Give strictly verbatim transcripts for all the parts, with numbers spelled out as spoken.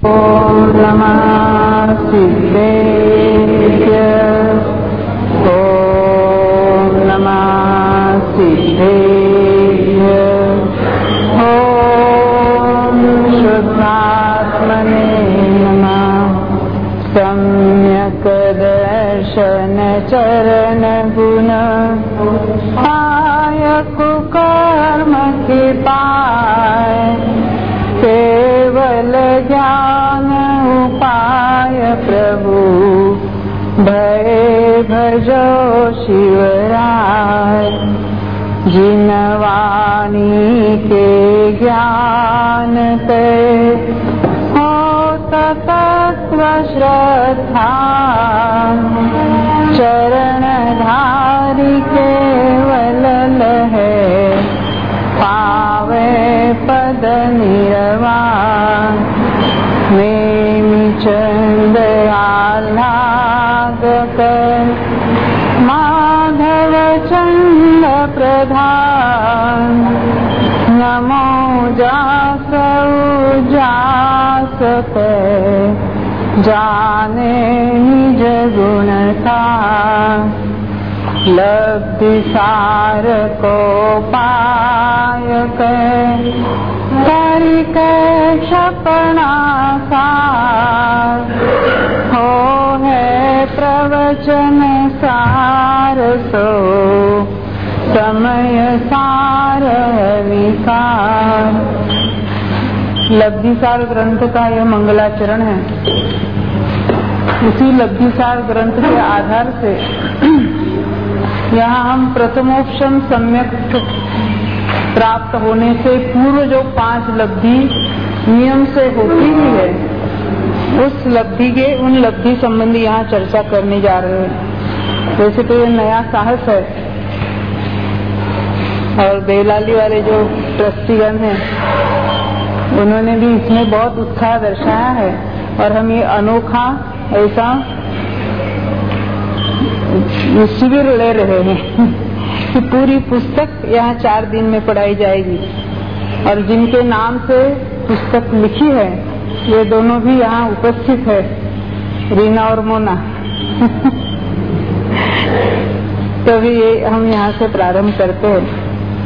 ओम नमः सिद्धेभ्य ओम नमः सिद्धेभ्य ओम शुद्धात्मने नमः। सम्यक् दर्शन चरण गुण आयक कर्म के पाय केवल ज्ञान उपाय प्रभु भय भजो शिवराय। जिन वाणी के ज्ञान ते हो तत्व श्रद्धा चरण धारी केवल लहे पावे पद निर्वाण। नेमि चंद आह्लाद कर माधव चंद प्रधान। नमो जास जास पे जाने निज गुण का। लब्धि सार को पाय कर करि के क्षपणा सार। हो है प्रवचन सार सो समय सार विकार। लब्धिसार ग्रंथ का यह मंगलाचरण है। उसी लब्धिसार ग्रंथ के आधार से यहाँ हम प्रथमोपशम सम्यक प्राप्त होने से पूर्व जो पांच लब्धि नियम से होती ही है, उस लब्धि के उन लब्धि संबंधी यहाँ चर्चा करने जा रहे हैं। वैसे तो ये नया साहस है और देवलाली वाले जो ट्रस्टीगण हैं उन्होंने भी इसमें बहुत उत्साह दर्शाया है और हम ये अनोखा ऐसा शिविर ले रहे हैं कि पूरी पुस्तक यहाँ चार दिन में पढ़ाई जाएगी। और जिनके नाम से पुस्तक लिखी है ये दोनों भी यहाँ उपस्थित है, रीना और मोना। तभी ये हम यहाँ से प्रारंभ करते हैं।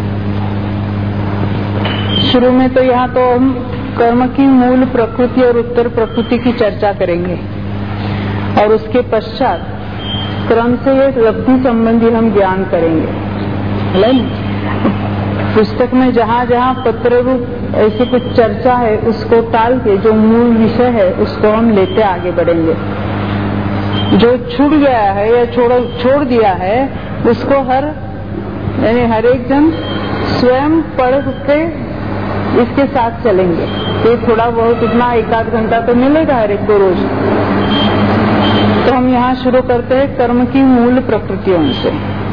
शुरू में तो यहाँ तो हम कर्म की मूल प्रकृति और उत्तर प्रकृति की चर्चा करेंगे और उसके पश्चात क्रम से ये लब्धि संबंधी हम ज्ञान करेंगे। पुस्तक में जहाँ जहाँ पत्र रूप ऐसी कुछ चर्चा है उसको टाल के जो मूल विषय है उसको हम लेते आगे बढ़ेंगे। जो छूट गया है या छोड़ छोड़ दिया है उसको हर यानी हर एक जन स्वयं पढ़ के इसके साथ चलेंगे। ये थोड़ा बहुत इतना एक आध घंटा तो मिलेगा हर एक को रोज। तो हम यहाँ शुरू करते हैं कर्म की मूल प्रकृतियों से।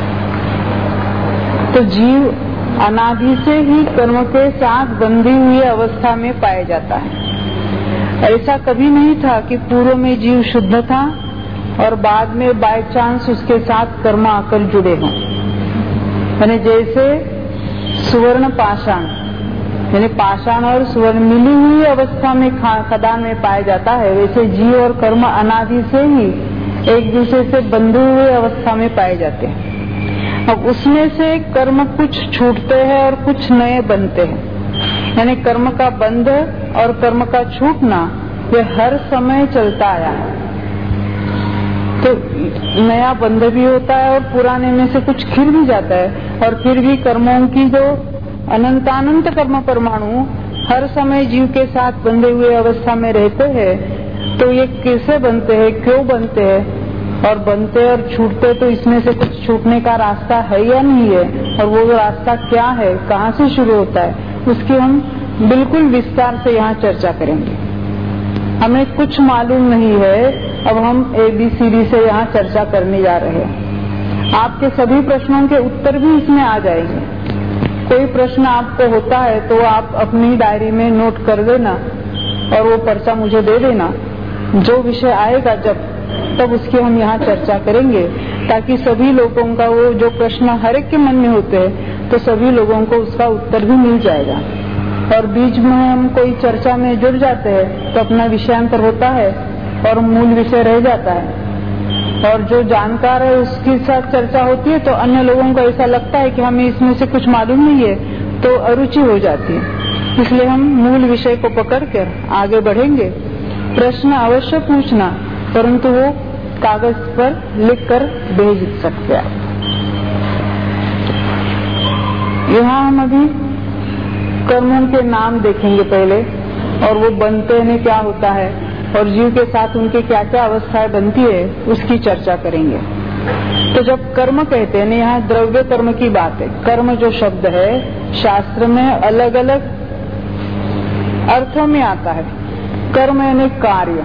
तो जीव अनादि से ही कर्म के साथ बंधी हुई अवस्था में पाया जाता है। ऐसा कभी नहीं था कि पूर्व में जीव शुद्ध था और बाद में बाय चांस उसके साथ कर्म आकर जुड़े हों। यानी जैसे सुवर्ण पाषाण यानी पाषाण और सुवर्ण मिली हुई अवस्था में खदान में पाया जाता है, वैसे जीव और कर्म अनादि से ही एक दूसरे से बंधे हुए अवस्था में पाए जाते हैं। अब उसमें से कर्म कुछ छूटते हैं और कुछ नए बनते हैं। यानी कर्म का बंध और कर्म का छूटना ये हर समय चलता आया है। तो नया बंध भी होता है और पुराने में से कुछ खिल भी जाता है। और फिर भी कर्मों की जो अनंतानंत कर्म परमाणु हर समय जीव के साथ बंधे हुए अवस्था में रहते हैं। तो ये कैसे बनते हैं, क्यों बनते हैं और बनते और छूटते, तो इसमें से कुछ छूटने का रास्ता है या नहीं है और वो रास्ता क्या है, कहाँ से शुरू होता है, उसकी हम बिल्कुल विस्तार से यहाँ चर्चा करेंगे। हमें कुछ मालूम नहीं है, अब हम ए बी सी डी से यहाँ चर्चा करने जा रहे हैं। आपके सभी प्रश्नों के उत्तर भी इसमें आ जाएंगे। कोई प्रश्न आपको होता है तो आप अपनी डायरी में नोट कर देना और वो पर्चा मुझे दे देना। जो विषय आएगा जब तब उसकी हम यहाँ चर्चा करेंगे, ताकि सभी लोगों का वो जो प्रश्न हर एक के मन में होते हैं तो सभी लोगों को उसका उत्तर भी मिल जाएगा। और बीच में हम कोई चर्चा में जुड़ जाते हैं तो अपना विषयांतर होता है और मूल विषय रह जाता है, और जो जानकार है उसके साथ चर्चा होती है तो अन्य लोगों को ऐसा लगता है कि हमें इसमें से कुछ मालूम नहीं है, तो अरुचि हो जाती है। इसलिए हम मूल विषय को पकड़कर आगे बढ़ेंगे। प्रश्न अवश्य पूछना, परंतु वो कागज पर लिखकर भेज सकते हैं। यहाँ हम अभी कर्मों के नाम देखेंगे पहले, और वो बनते हैं क्या होता है और जीव के साथ उनके क्या क्या अवस्थाएं बनती है उसकी चर्चा करेंगे। तो जब कर्म कहते हैं ना, यहाँ द्रव्य कर्म की बात है। कर्म जो शब्द है शास्त्र में अलग अलग अर्थों में आता है। कर्म यानी कार्य,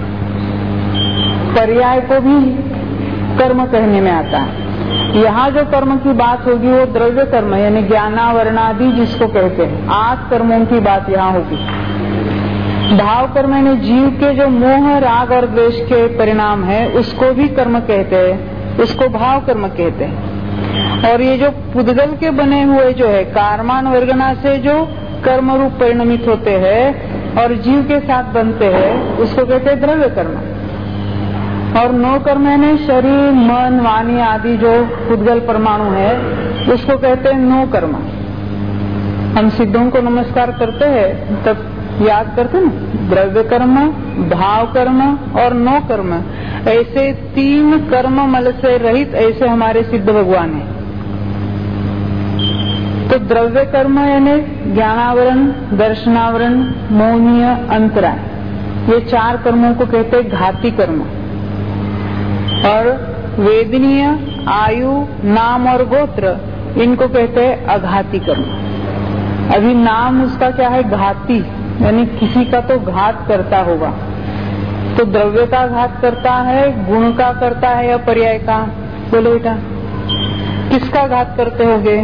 पर्याय को भी कर्म कहने में आता है। यहाँ जो कर्म की बात होगी वो द्रव्य कर्म यानी ज्ञानावरणादि जिसको कहते हैं, आठ कर्मों की बात यहाँ होगी। भाव कर्म यानी जीव के जो मोह राग और द्वेष के परिणाम है उसको भी कर्म कहते हैं, उसको भाव कर्म कहते हैं। और ये जो पुद्गल के बने हुए जो है कारमान वर्गना से जो कर्म रूप परिणमित होते हैं और जीव के साथ बनते हैं उसको कहते हैं द्रव्य कर्म। और नौ कर्म यानी शरीर मन वाणी आदि जो पुद्गल परमाणु है उसको कहते हैं नौ कर्म। हम सिद्धों को नमस्कार करते हैं तब याद करते ना, द्रव्य कर्म, भाव कर्म और नौ कर्म, ऐसे तीन कर्म मल से रहित ऐसे हमारे सिद्ध भगवान हैं। तो द्रव्य कर्म यानी ज्ञानावरण, दर्शनावरण, मोहनीय, अंतराय, ये चार कर्मों को कहते हैं घाती कर्म। और वेदनीय, आयु, नाम और गोत्र इनको कहते हैं अघाती कर्म। अभी नाम उसका क्या है, घाती, यानी किसी का तो घात करता होगा। तो द्रव्य का घात करता है, गुण का करता है या पर्याय का? बोलो बेटा, किसका घात करते होगे?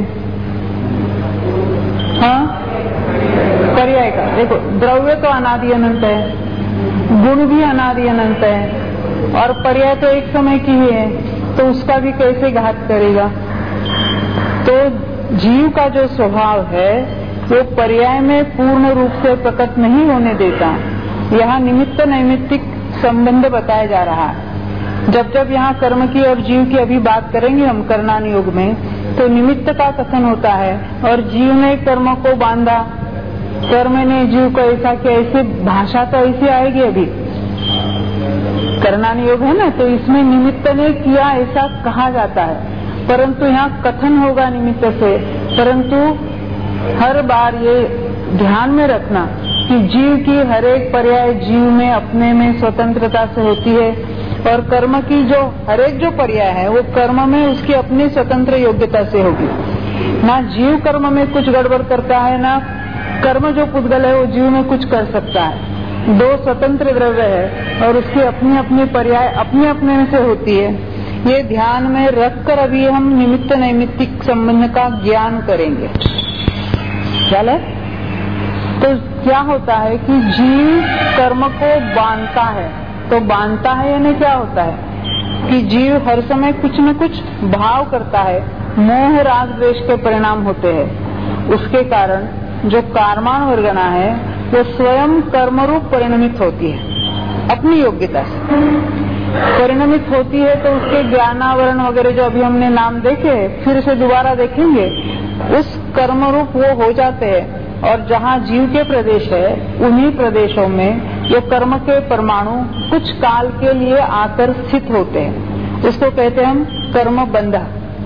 हाँ, पर्याय का। देखो द्रव्य तो अनादि अनंत है, गुण भी अनादि अनंत है, और पर्याय तो एक समय की ही है, तो उसका भी कैसे घात करेगा? तो जीव का जो स्वभाव है वो पर्याय में पूर्ण रूप से प्रकट नहीं होने देता। यहाँ निमित्त नैमित्तिक संबंध बताया जा रहा है। जब जब यहाँ कर्म की और जीव की अभी बात करेंगे हम कर्णान योग में, तो निमित्त का कथन होता है और जीव ने कर्म को बांधा, कर्म ने जीव को ऐसा किया, ऐसी भाषा तो ऐसी आएगी अभी। कर्णान योग है ना, तो इसमें निमित्त ने किया ऐसा कहा जाता है, परंतु यहाँ कथन होगा निमित्त से। परंतु हर बार ये ध्यान में रखना कि जीव की हर एक पर्याय जीव में अपने में स्वतंत्रता से होती है, और कर्म की जो हर एक जो पर्याय है वो कर्म में उसकी अपनी स्वतंत्र योग्यता से होगी। ना जीव कर्म में कुछ गड़बड़ करता है, ना कर्म जो पुद्गल है वो जीव में कुछ कर सकता है। दो स्वतंत्र द्रव्य है और उसकी अपनी अपनी पर्याय अपने अपने में से होती है। ये ध्यान में रखकर अभी हम निमित्त नैमित्तिक संबंध का ज्ञान करेंगे। चले, तो क्या होता है कि जीव कर्म को बांधता है, तो बांधता है यानी क्या होता है कि जीव हर समय कुछ न कुछ भाव करता है, मोह राग द्वेष के परिणाम होते हैं। उसके कारण जो कारमान वर्गना है वो स्वयं कर्म रूप परिणमित होती है, अपनी योग्यता से परिणमित होती है। तो उसके ज्ञानावरण वगैरह जो अभी हमने नाम देखे फिर से दोबारा देखेंगे, उस कर्म रूप वो हो जाते हैं। और जहाँ जीव के प्रदेश है उन्हीं प्रदेशों में ये कर्म के परमाणु कुछ काल के लिए आकर स्थित होते हैं, उसको कहते हैं हम कर्म बंधा।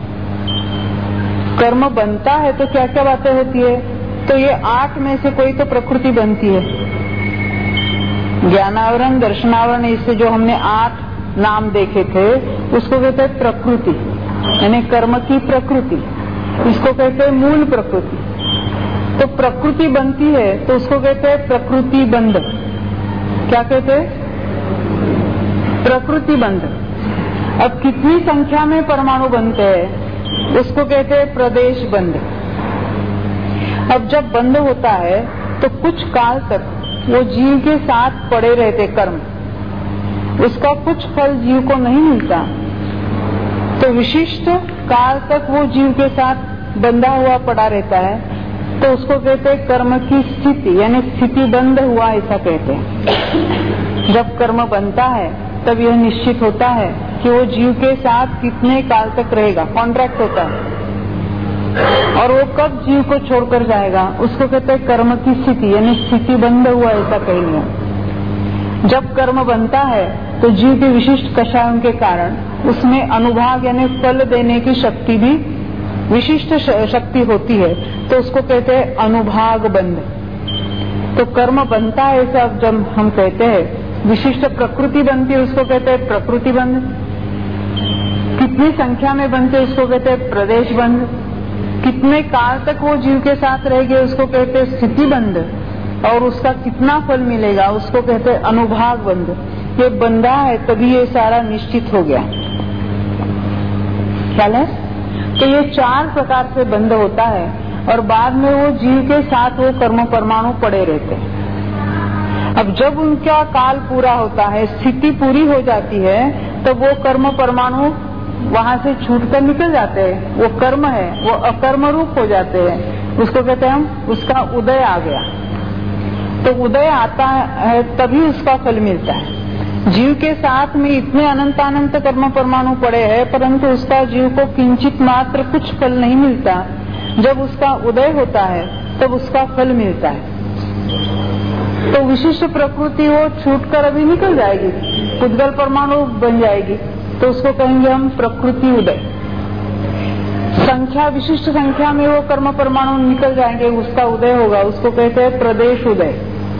कर्म बनता है तो क्या क्या बातें होती है, तो ये आठ में से कोई तो प्रकृति बनती है। ज्ञानावरण, दर्शनावरण, इससे जो हमने आठ नाम देखे थे उसको कहते हैं प्रकृति, यानी कर्म की प्रकृति। इसको कहते हैं मूल प्रकृति। तो प्रकृति बनती है तो उसको कहते हैं प्रकृति बंध। क्या कहते हैं? प्रकृति बंध। अब कितनी संख्या में परमाणु बनते हैं उसको कहते हैं प्रदेश बंध। अब जब बंध होता है तो कुछ काल तक वो जीव के साथ पड़े रहते कर्म, उसका कुछ फल जीव को नहीं मिलता, तो विशिष्ट काल तक वो जीव के साथ बंधा हुआ पड़ा रहता है। तो उसको कहते हैं कर्म की स्थिति, यानी स्थिति बंद हुआ ऐसा कहते हैं। जब कर्म बनता है तब यह निश्चित होता है कि वो जीव के साथ कितने काल तक रहेगा, कॉन्ट्रैक्ट होता है, और वो कब जीव को छोड़कर जाएगा उसको कहते हैं कर्म की स्थिति, यानी स्थिति बंद हुआ ऐसा कहेंगे। जब कर्म बनता है तो जीव के विशिष्ट कषायों के कारण उसमें अनुभाग यानी फल देने की शक्ति भी विशिष्ट शक्ति होती है, तो उसको कहते हैं अनुभाग बंध। तो कर्म बनता है ऐसा जब हम कहते हैं, विशिष्ट प्रकृति बनती है उसको कहते हैं प्रकृति बंध, कितनी संख्या में बनते हैं उसको कहते हैं प्रदेश बंध, कितने काल तक वो जीव के साथ रहेंगे उसको कहते हैं स्थिति बंध, और उसका कितना फल मिलेगा उसको कहते हैं अनुभाग बंध। ये बंधा है तभी ये सारा निश्चित हो गया, ख्याल है? तो ये चार प्रकार से बंध होता है, और बाद में वो जीव के साथ वो कर्म परमाणु पड़े रहते हैं। अब जब उनका काल पूरा होता है, स्थिति पूरी हो जाती है, तब वो कर्म परमाणु वहां से छूटकर निकल जाते हैं। वो कर्म है वो अकर्म रूप हो जाते हैं, उसको कहते हैं हम उसका उदय आ गया। तो उदय आता है तभी उसका फल मिलता है। जीव के साथ में इतने अनंत अनंत कर्म परमाणु पड़े हैं, परंतु उसका जीव को किंचित मात्र कुछ फल नहीं मिलता। जब उसका उदय होता है तब उसका फल मिलता है। तो विशिष्ट प्रकृति वो छूटकर अभी निकल जाएगी, पुद्गल परमाणु बन जाएगी, तो उसको कहेंगे हम प्रकृति उदय। संख्या विशिष्ट संख्या में वो कर्म परमाणु निकल जाएंगे, उसका उदय होगा, उसको कहते हैं प्रदेश उदय।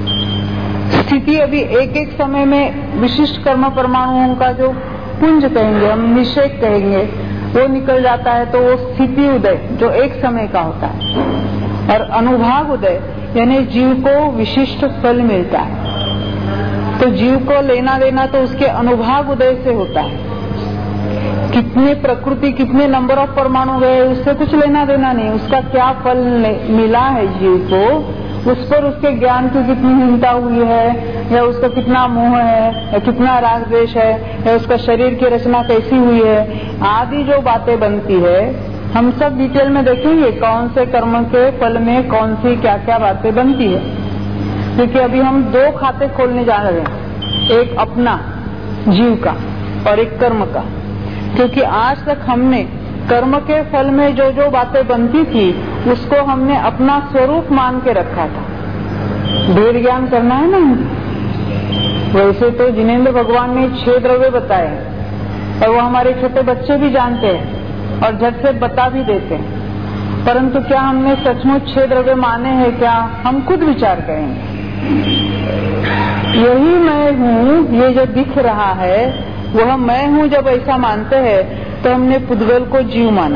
स्थिति अभी एक एक समय में विशिष्ट कर्म परमाणुओं का जो पुंज कहेंगे हम, निषेक कहेंगे, वो निकल जाता है, तो वो स्थिति उदय जो एक समय का होता है। और अनुभाग उदय यानी जीव को विशिष्ट फल मिलता है। तो जीव को लेना देना तो उसके अनुभाग उदय से होता है। कितने प्रकृति कितने नंबर ऑफ परमाणु गए उससे कुछ लेना देना नहीं, उसका क्या फल मिला है जीव को, उस पर उसके ज्ञान की कितनी हीनता हुई है, या उसका कितना मोह है, या कितना राग द्वेष है, या उसका शरीर की रचना कैसी हुई है, आदि जो बातें बनती है हम सब डिटेल में देखेंगे कौन से कर्म के फल में कौन सी क्या क्या बातें बनती है। क्योंकि अभी हम दो खाते खोलने जा रहे हैं, एक अपना जीव का और एक कर्म का। क्योंकि आज तक हमने कर्म के फल में जो जो बातें बनती थी उसको हमने अपना स्वरूप मान के रखा था। भेद ज्ञान करना है ना। वैसे तो जिनेंद्र भगवान ने छह द्रव्य बताए और वो हमारे छोटे बच्चे भी जानते हैं और झट से बता भी देते हैं, परंतु क्या हमने सचमुच छह द्रव्य माने हैं क्या? हम खुद विचार करेंगे। यही मैं हूँ, ये जो दिख रहा है वह मैं हूँ। जब ऐसा मानते हैं तो हमने पुद्गल को जीव माना,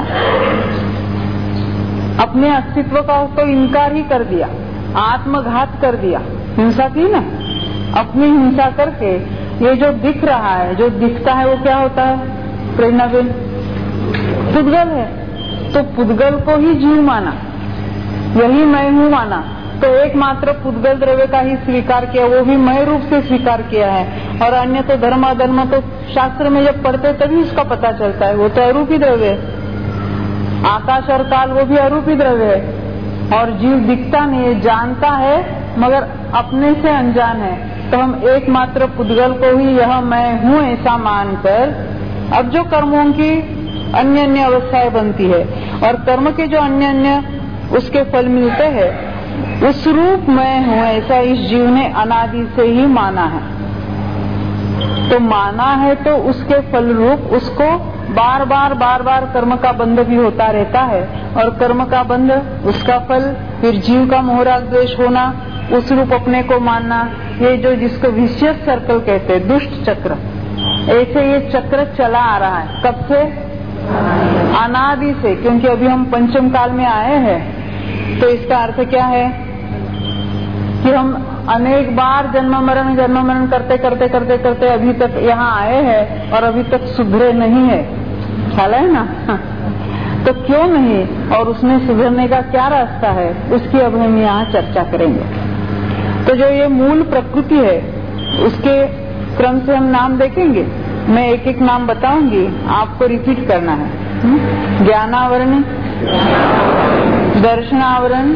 अपने अस्तित्व का तो इनकार ही कर दिया, आत्मघात कर दिया, हिंसा की ना। अपनी हिंसा करके ये जो दिख रहा है, जो दिखता है वो क्या होता है? प्रेरणा बिन पुद्गल है। तो पुद्गल को ही जीव माना, यही मैं हूँ माना, तो एकमात्र पुद्गल द्रव्य का ही स्वीकार किया, वो भी मैं रूप से स्वीकार किया है। और अन्य तो धर्म अधर्म तो शास्त्र में जब पढ़ते तभी उसका पता चलता है, वो तो अरूपी द्रव्य है। आकाश और काल वो भी अरूपी द्रव्य है। और जीव दिखता नहीं है, जानता है मगर अपने से अनजान है। तो हम एकमात्र पुद्गल को ही यह मैं हूँ ऐसा मानकर अब जो कर्मों की अन्य अन्य अवस्थाएं बनती है और कर्म के जो अन्य अन्य उसके फल मिलते हैं, उस रूप में हूँ ऐसा इस जीव ने अनादि से ही माना है। तो माना है तो उसके फल रूप उसको बार बार बार बार कर्म का बंध भी होता रहता है, और कर्म का बंध उसका फल, फिर जीव का मोहराग द्वेष होना, उस रूप अपने को मानना, ये जो जिसको विशियस सर्कल कहते हैं, दुष्ट चक्र, ऐसे ये चक्र चला आ रहा है। कब से? अनादि से। क्योंकि अभी हम पंचम काल में आए हैं, तो इसका अर्थ क्या है कि हम अनेक बार जन्म मरण जन्म मरण करते करते करते करते अभी तक यहाँ आए हैं और अभी तक सुधरे नहीं है। ख्याल है ना? तो क्यों नहीं, और उसमें सुधरने का क्या रास्ता है, उसकी अब हम यहाँ चर्चा करेंगे। तो जो ये मूल प्रकृति है उसके क्रम से हम नाम देखेंगे। मैं एक एक नाम बताऊंगी, आपको रिपीट करना है। ज्ञानावरणी, दर्शनावरण,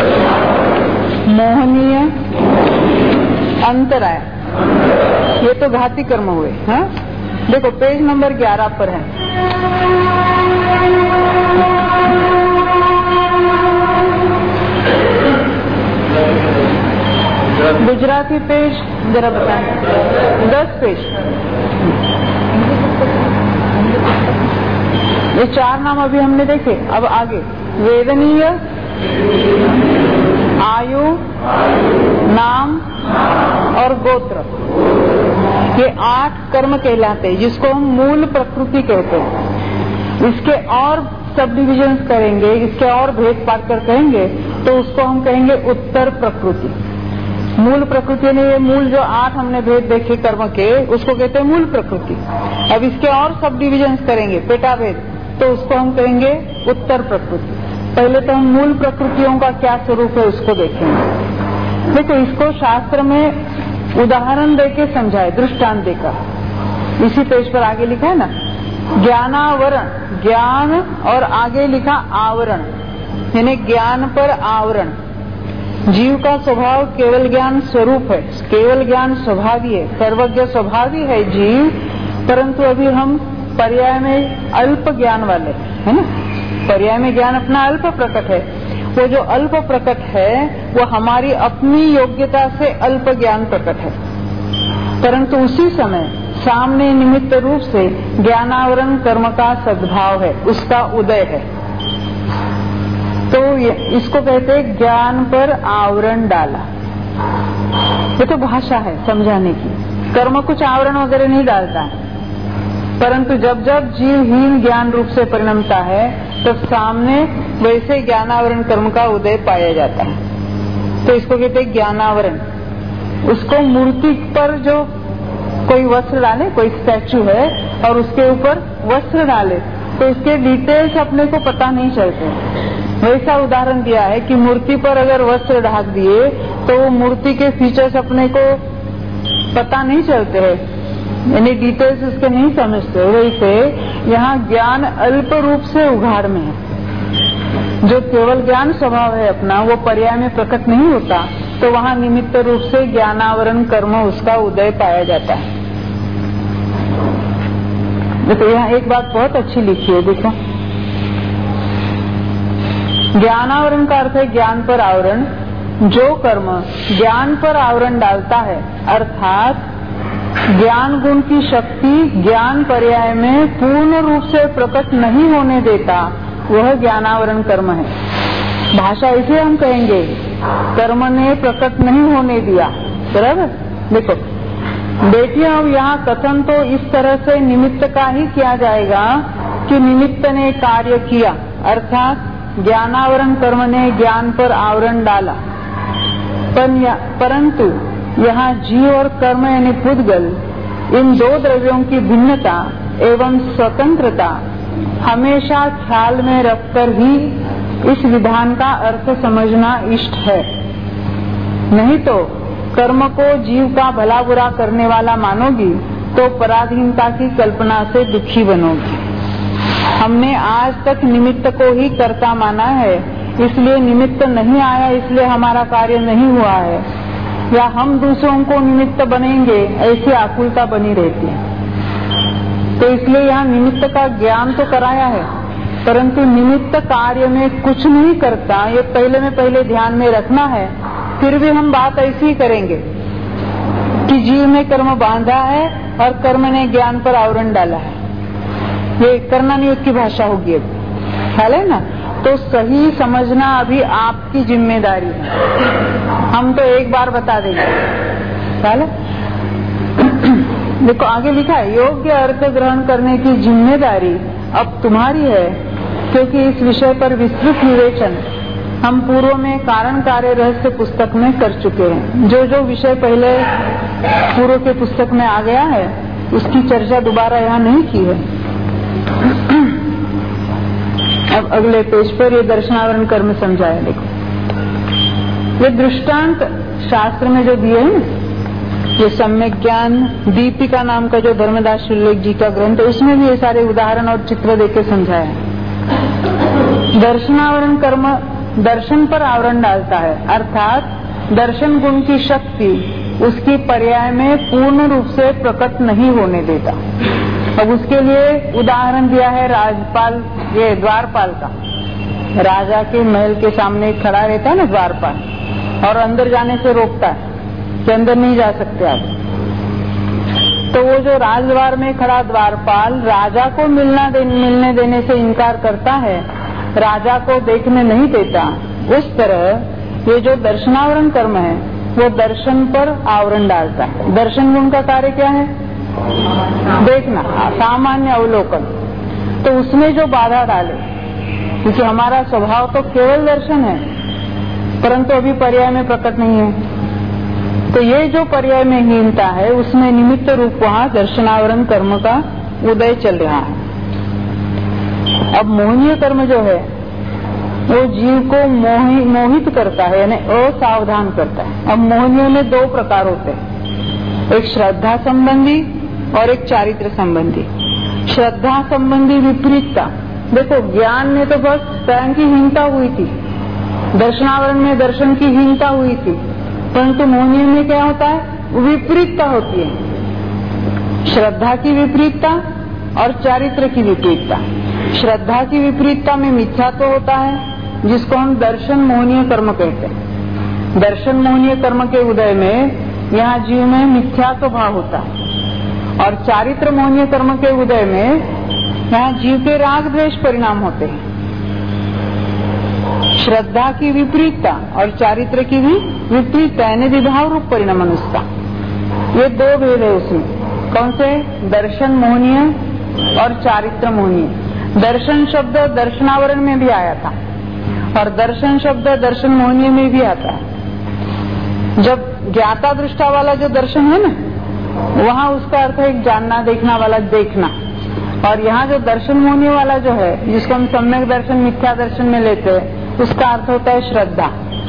मोहनीय, अंतराय, ये तो घाती कर्म हुए। हाँ, देखो पेज नंबर ग्यारह पर है। गुजराती पेज जरा बताएं। दस पेज। ये चार नाम अभी हमने देखे। अब आगे वेदनीय, आयु, नाम और गोत्र, ये आठ कर्म कहलाते हैं, जिसको हम मूल प्रकृति कहते हैं। इसके और सब डिविजन करेंगे, इसके और भेद पाट कर कहेंगे तो उसको हम कहेंगे उत्तर प्रकृति। मूल प्रकृति ने ये मूल जो आठ हमने भेद देखे कर्म के, उसको कहते हैं मूल प्रकृति। अब इसके और सब डिविजन करेंगे, पेटा भेद, तो उसको हम कहेंगे उत्तर प्रकृति। पहले तो हम मूल प्रकृतियों का क्या स्वरूप है उसको देखेंगे। देखो, इसको शास्त्र में उदाहरण देके समझाए, दृष्टांत देकर। इसी पेज पर आगे लिखा है ना, ज्ञानावरण, ज्ञान और आगे लिखा आवरण, यानी ज्ञान पर आवरण। जीव का स्वभाव केवल ज्ञान स्वरूप है, केवल ज्ञान स्वभावी है, सर्वज्ञ स्वभावी है जीव, परंतु अभी हम पर्याय में अल्प ज्ञान वाले, है ना। पर्याय में ज्ञान अपना अल्प प्रकट है। वो जो अल्प प्रकट है वो हमारी अपनी योग्यता से अल्प ज्ञान प्रकट है, परंतु उसी समय सामने निमित्त रूप से ज्ञानावरण कर्म का सद्भाव है, उसका उदय है। तो इसको कहते हैं ज्ञान पर आवरण डाला। ये तो भाषा है समझाने की। कर्म कुछ आवरण वगैरह नहीं डालता है, परंतु जब जब जीवहीन ज्ञान रूप से परिणमता है तब सामने वैसे ज्ञानावरण कर्म का उदय पाया जाता है। तो इसको कहते हैं ज्ञानावरण। उसको मूर्ति पर जो कोई वस्त्र डाले, कोई स्टैचू है और उसके ऊपर वस्त्र डाले तो उसके डिटेल्स अपने को पता नहीं चलते। वैसा उदाहरण दिया है कि मूर्ति पर अगर वस्त्र ढक दिए तो वो मूर्ति के फीचर्स अपने को पता नहीं चलते हैं, यानी डिटेल्स उसके नहीं समझते। वैसे यहाँ ज्ञान अल्प रूप से उघाड़ में है। जो केवल ज्ञान स्वभाव है अपना, वो पर्याय में प्रकट नहीं होता, तो वहाँ निमित्त रूप से ज्ञानावरण कर्म उसका उदय पाया जाता है। देखो यहाँ एक बात बहुत अच्छी लिखी है, देखो, ज्ञानावरण का अर्थ है ज्ञान पर आवरण। जो कर्म ज्ञान पर आवरण डालता है, अर्थात ज्ञान गुण की शक्ति ज्ञान पर्याय में पूर्ण रूप से प्रकट नहीं होने देता, वह ज्ञानावरण कर्म है। भाषा इसे हम कहेंगे कर्म ने प्रकट नहीं होने दिया, बराबर। देखो देखिए, अब यहाँ कथन तो इस तरह से निमित्त का ही किया जाएगा कि निमित्त ने कार्य किया, अर्थात ज्ञानावरण कर्म ने ज्ञान पर आवरण डाला। पर परंतु यहाँ जीव और कर्म यानी पुद्गल, इन दो द्रव्यों की भिन्नता एवं स्वतंत्रता हमेशा ख्याल में रखकर ही इस विधान का अर्थ समझना इष्ट है। नहीं तो कर्म को जीव का भला बुरा करने वाला मानोगी तो पराधीनता की कल्पना से दुखी बनोगी। हमने आज तक निमित्त को ही कर्ता माना है, इसलिए निमित्त नहीं आया इसलिए हमारा कार्य नहीं हुआ है, या हम दूसरों को निमित्त बनेंगे ऐसी आकुलता बनी रहती है। तो इसलिए यहाँ निमित्त का ज्ञान तो कराया है, परंतु निमित्त कार्य में कुछ नहीं करता, ये पहले में पहले ध्यान में रखना है। फिर भी हम बात ऐसी ही करेंगे कि जीव में कर्म बांधा है और कर्म ने ज्ञान पर आवरण डाला है। ये करना नहीं उसकी भाषा होगी, अभी ख्याल है ना। तो सही समझना अभी आपकी जिम्मेदारी है, हम तो एक बार बता देंगे, ख्याल है। देखो आगे लिखा है, योग्य अर्थ ग्रहण करने की जिम्मेदारी अब तुम्हारी है, क्योंकि इस विषय पर विस्तृत विवेचन हम पूर्व में कारण कार्य रहस्य पुस्तक में कर चुके हैं। जो जो विषय पहले पूर्व के पुस्तक में आ गया है उसकी चर्चा दोबारा यहाँ नहीं की है। अब अगले पेज पर ये दर्शनावरण कर्म समझाया। देखो ये दृष्टांत शास्त्र में जो दिए हैं, ये सम्यक ज्ञान दीपिका नाम का जो धर्मदास शुल्लेख जी का ग्रंथ है, उसमें भी ये सारे उदाहरण और चित्र देके समझाया है। दर्शनावरण कर्म दर्शन पर आवरण डालता है, अर्थात दर्शन गुण की शक्ति उसकी पर्याय में पूर्ण रूप से प्रकट नहीं होने देता। अब उसके लिए उदाहरण दिया है राजपाल, ये द्वारपाल का। राजा के महल के सामने खड़ा रहता है ना द्वारपाल, और अंदर जाने से रोकता है कि अंदर नहीं जा सकते आप। तो वो जो राजद्वार में खड़ा द्वारपाल राजा को मिलना दे, मिलने देने से इनकार करता है, राजा को देखने नहीं देता, उस तरह ये जो दर्शनावरण कर्म है वो दर्शन पर आवरण डालता है। दर्शन गुण का कार्य क्या है? देखना, सामान्य अवलोकन। तो उसमें जो बाधा डाले, क्योंकि हमारा स्वभाव तो केवल दर्शन है, परंतु अभी पर्याय में प्रकट नहीं है। तो ये जो पर्याय में हीनता है उसमें निमित्त रूप वहां दर्शनावरण कर्म का उदय चल रहा है। अब मोहनीय कर्म जो है वो जीव को मोहि, मोहित करता है, यानी असावधान करता है। अब मोहनीय में दो प्रकार होते हैं, एक श्रद्धा संबंधी और एक चारित्र संबंधी। श्रद्धा संबंधी विपरीतता, देखो ज्ञान में तो बस स्वयं की हीनता हुई थी, दर्शनावरण में दर्शन की हीनता हुई थी, परंतु मोहनीय में क्या होता है? विपरीतता होती है, श्रद्धा की विपरीतता और चारित्र की विपरीतता। श्रद्धा की विपरीतता में मिथ्यात्व होता है, जिसको हम दर्शन मोहनीय कर्म कहते हैं। दर्शन मोहनीय कर्म के उदय में यहाँ जीव में मिथ्यात्व भाव होता है, और चारित्र मोहनीय कर्म के उदय में यहाँ जीव के राग द्वेष परिणाम होते हैं। श्रद्धा की विपरीतता और चारित्र की भी विपरीतता, यानी विभाव रूप परिणाम उसका। ये दो भेद है उसमें। कौन से? दर्शन मोहनीय और चारित्र मोहनीय। दर्शन शब्द दर्शनावरण में भी आया था, और दर्शन शब्द दर्शन मोहनीय में भी आता है। जब ज्ञाता दृष्टा वाला जो दर्शन है ना, वहाँ उसका अर्थ है जानना, देखना वाला देखना। और यहाँ जो दर्शन मोहनीय वाला जो है, जिसको हम सम्यक दर्शन मिथ्या दर्शन में लेते हैं, उसका अर्थ होता है श्रद्धा।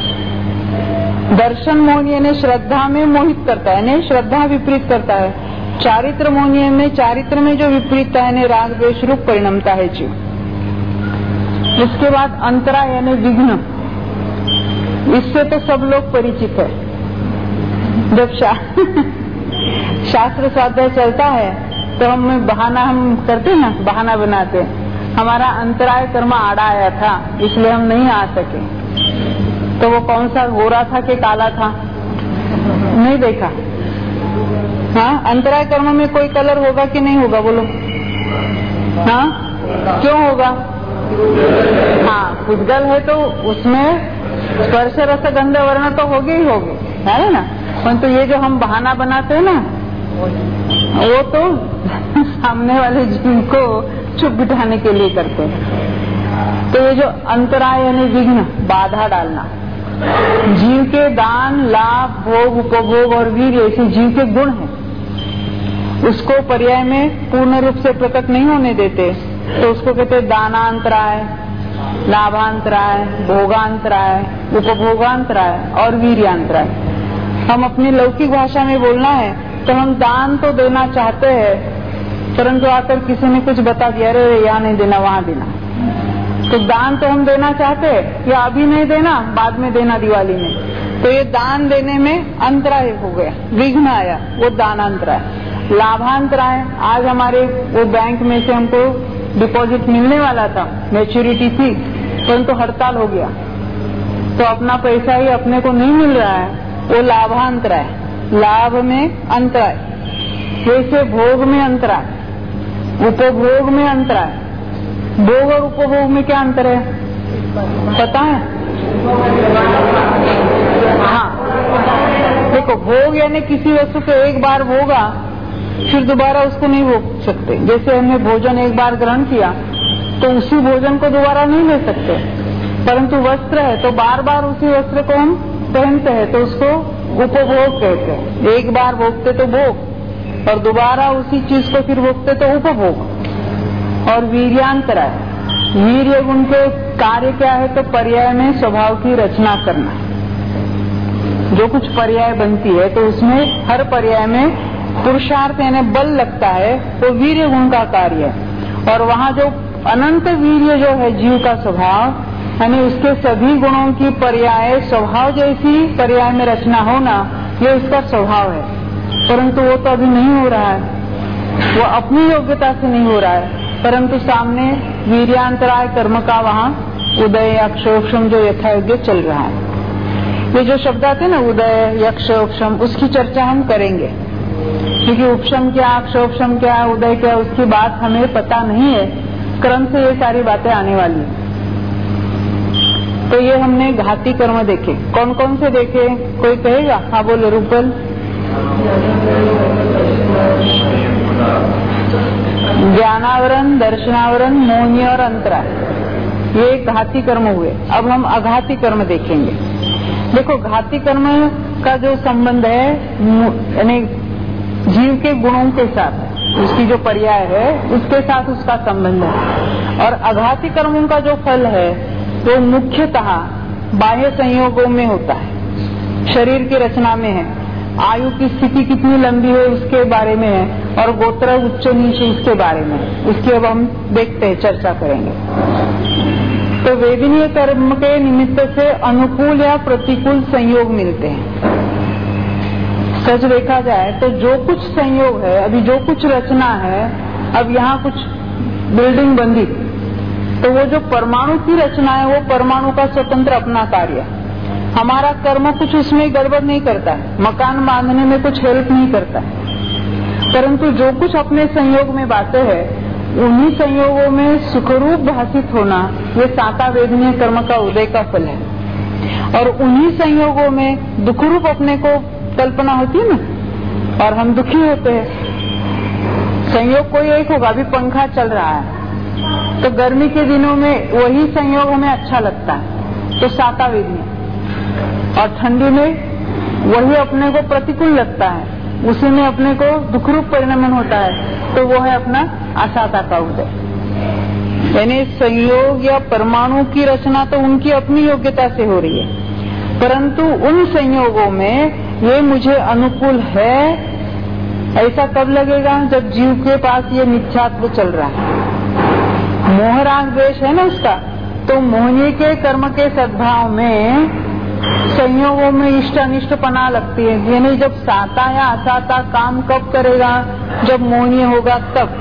दर्शन मोहनीय ने श्रद्धा में मोहित करता है, यानी श्रद्धा विपरीत करता है। चारित्र मोहनीय में, चारित्र में जो विपरीतता है, यानी राग द्वेष रूप परिणमता है जीव। इसके बाद अंतरा यानी विघ्न, इससे तो सब लोग परिचित है। जब शा... शास्त्र स्वाध्याय चलता है तो हम बहाना हम करते ना, बहाना बनाते, हमारा अंतराय कर्म आड़ा आया था इसलिए हम नहीं आ सके। तो वो कौन सा गोरा था कि काला था, नहीं देखा। हाँ, अंतराय कर्म में कोई कलर होगा कि नहीं होगा, बोलो। हाँ, क्यों होगा? हाँ, पुद्गल है तो उसमें स्पर्श रस गंध वर्ण तो होगे ही होगे, है ना। परंतु ये जो हम बहाना बनाते हैं ना, वो तो सामने वाले जीव को चुप बिठाने के लिए करते हैं। तो ये जो अंतराय यानी विघ्न, बाधा डालना, जीव के दान, लाभ, भोग, उपभोग और वीर ऐसे जीव के गुण हैं, उसको पर्याय में पूर्ण रूप से प्रकट नहीं होने देते। तो उसको कहते हैं दानांतराय, लाभांतराय, भोगांतराय, उपभोगांतराय और वीर्यांतराय। हम अपनी लौकिक भाषा में बोलना है तो हम दान तो देना चाहते हैं, परंतु आकर किसी ने कुछ बता दिया, अरे यहाँ नहीं देना, वहाँ देना। तो दान तो हम देना चाहते हैं, या अभी नहीं देना, बाद में देना दिवाली में। तो ये दान देने में अंतराय हो गया, विघ्न आया, वो दानांतराय। लाभांतराय, आज हमारे वो बैंक में से हमको डिपॉजिट मिलने वाला था, मैच्योरिटी थी, परंतु हड़ताल हो गया, तो अपना पैसा ही अपने को नहीं मिल रहा है, वो लाभांतराय। लाभ में अंतराय, वैसे भोग में अंतराय, उपभोग में अंतराय। भोग और उपभोग में क्या अंतर है पता है? हाँ, देखो, भोग यानी किसी वस्तु को एक बार भोगा फिर दोबारा उसको नहीं भोग सकते। जैसे हमने भोजन एक बार ग्रहण किया तो उसी भोजन को दोबारा नहीं ले सकते, परंतु वस्त्र है तो बार बार उसी वस्त्र को हम पहनते हैं, तो उसको उपभोग कहते हैं। एक बार भोगते तो भोग, और दोबारा उसी चीज को फिर भोगते तो उपभोग। और वीर्यांतराय, वीर्य गुण के कार्य क्या है? तो पर्याय में स्वभाव की रचना करना। जो कुछ पर्याय बनती है तो उसमें हर पर्याय में पुरुषार्थ यानी बल लगता है, तो वीर्य गुण का कार्य है। और वहाँ जो अनंत वीर्य जो है जीव का स्वभाव, यानी उसके सभी गुणों की पर्याय स्वभाव जैसी पर्याय में रचना होना, ये उसका स्वभाव है। परंतु वो तो अभी नहीं हो रहा है, वो अपनी योग्यता से नहीं हो रहा है, परंतु सामने वीर्यांतराय कर्म का वहाँ उदय अक्षोक्षम जो यथायोग्य चल रहा है। ये जो शब्द आते हैं ना, उदय यक्षोक्षम, उसकी चर्चा हम करेंगे, क्योंकि उपशम क्या अक्षोक्षम क्या उदय क्या उसकी बात हमें पता नहीं है। क्रम से ये सारी बातें आने वाली है। तो ये हमने घाती कर्म देखे। कौन कौन से देखे, कोई कहेगा? हाँ बोले रूपल। ज्ञानावरण, दर्शनावरण, मोहनी और अंतराय, ये घाती कर्म हुए। अब हम अघाती कर्म देखेंगे। देखो, घाती कर्म का जो संबंध है यानी जीव के गुणों के साथ, उसकी जो पर्याय है उसके साथ उसका संबंध है। और अघाती कर्मों का जो फल है वो मुख्यतः बाह्य संयोगों में होता है, शरीर की रचना में है, आयु की स्थिति कितनी लंबी है उसके बारे में है, और गोत्र उच्च नीच उसके बारे में है। उसकी अब हम देखते हैं, चर्चा करेंगे। तो वेदनीय कर्म के निमित्त से अनुकूल या प्रतिकूल संयोग मिलते हैं। सच देखा जाए तो जो कुछ संयोग है, अभी जो कुछ रचना है, अब यहाँ कुछ बिल्डिंग बंदी, तो वो जो परमाणु की रचना है वो परमाणु का स्वतंत्र अपना कार्य है। हमारा कर्म कुछ उसमें गड़बड़ नहीं करता है, मकान बांधने में कुछ हेल्प नहीं करता है, परंतु जो कुछ अपने संयोग में बातें हैं उन्हीं संयोगों में सुखरूप भाषित होना, ये साता वेदनीय कर्म का उदय का फल है। और उन्हीं संयोगों में दुखरूप अपने को कल्पना होती है ना, और हम दुखी होते हैं। संयोग कोई एक होगा, अभी पंखा चल रहा है तो गर्मी के दिनों में वही संयोग हमें अच्छा लगता है, तो साता वेदनीय, और ठंडी में वही अपने को प्रतिकूल लगता है, उसी में अपने को दुखरूप परिणमन होता है, तो वो है अपना असाता का उदय। यानी संयोग या परमाणु की रचना तो उनकी अपनी योग्यता से हो रही है, परंतु उन संयोगों में ये मुझे अनुकूल है, ऐसा कब लगेगा? जब जीव के पास ये मिथ्यात्व चल रहा है, मोहराग द्वेष है ना उसका, तो मोहनी के कर्म के सद्भाव में संयोगों में इष्ट अनिष्ट पना लगती है। यानी जब साता या असाता काम कब करेगा? जब मोहनी होगा तब।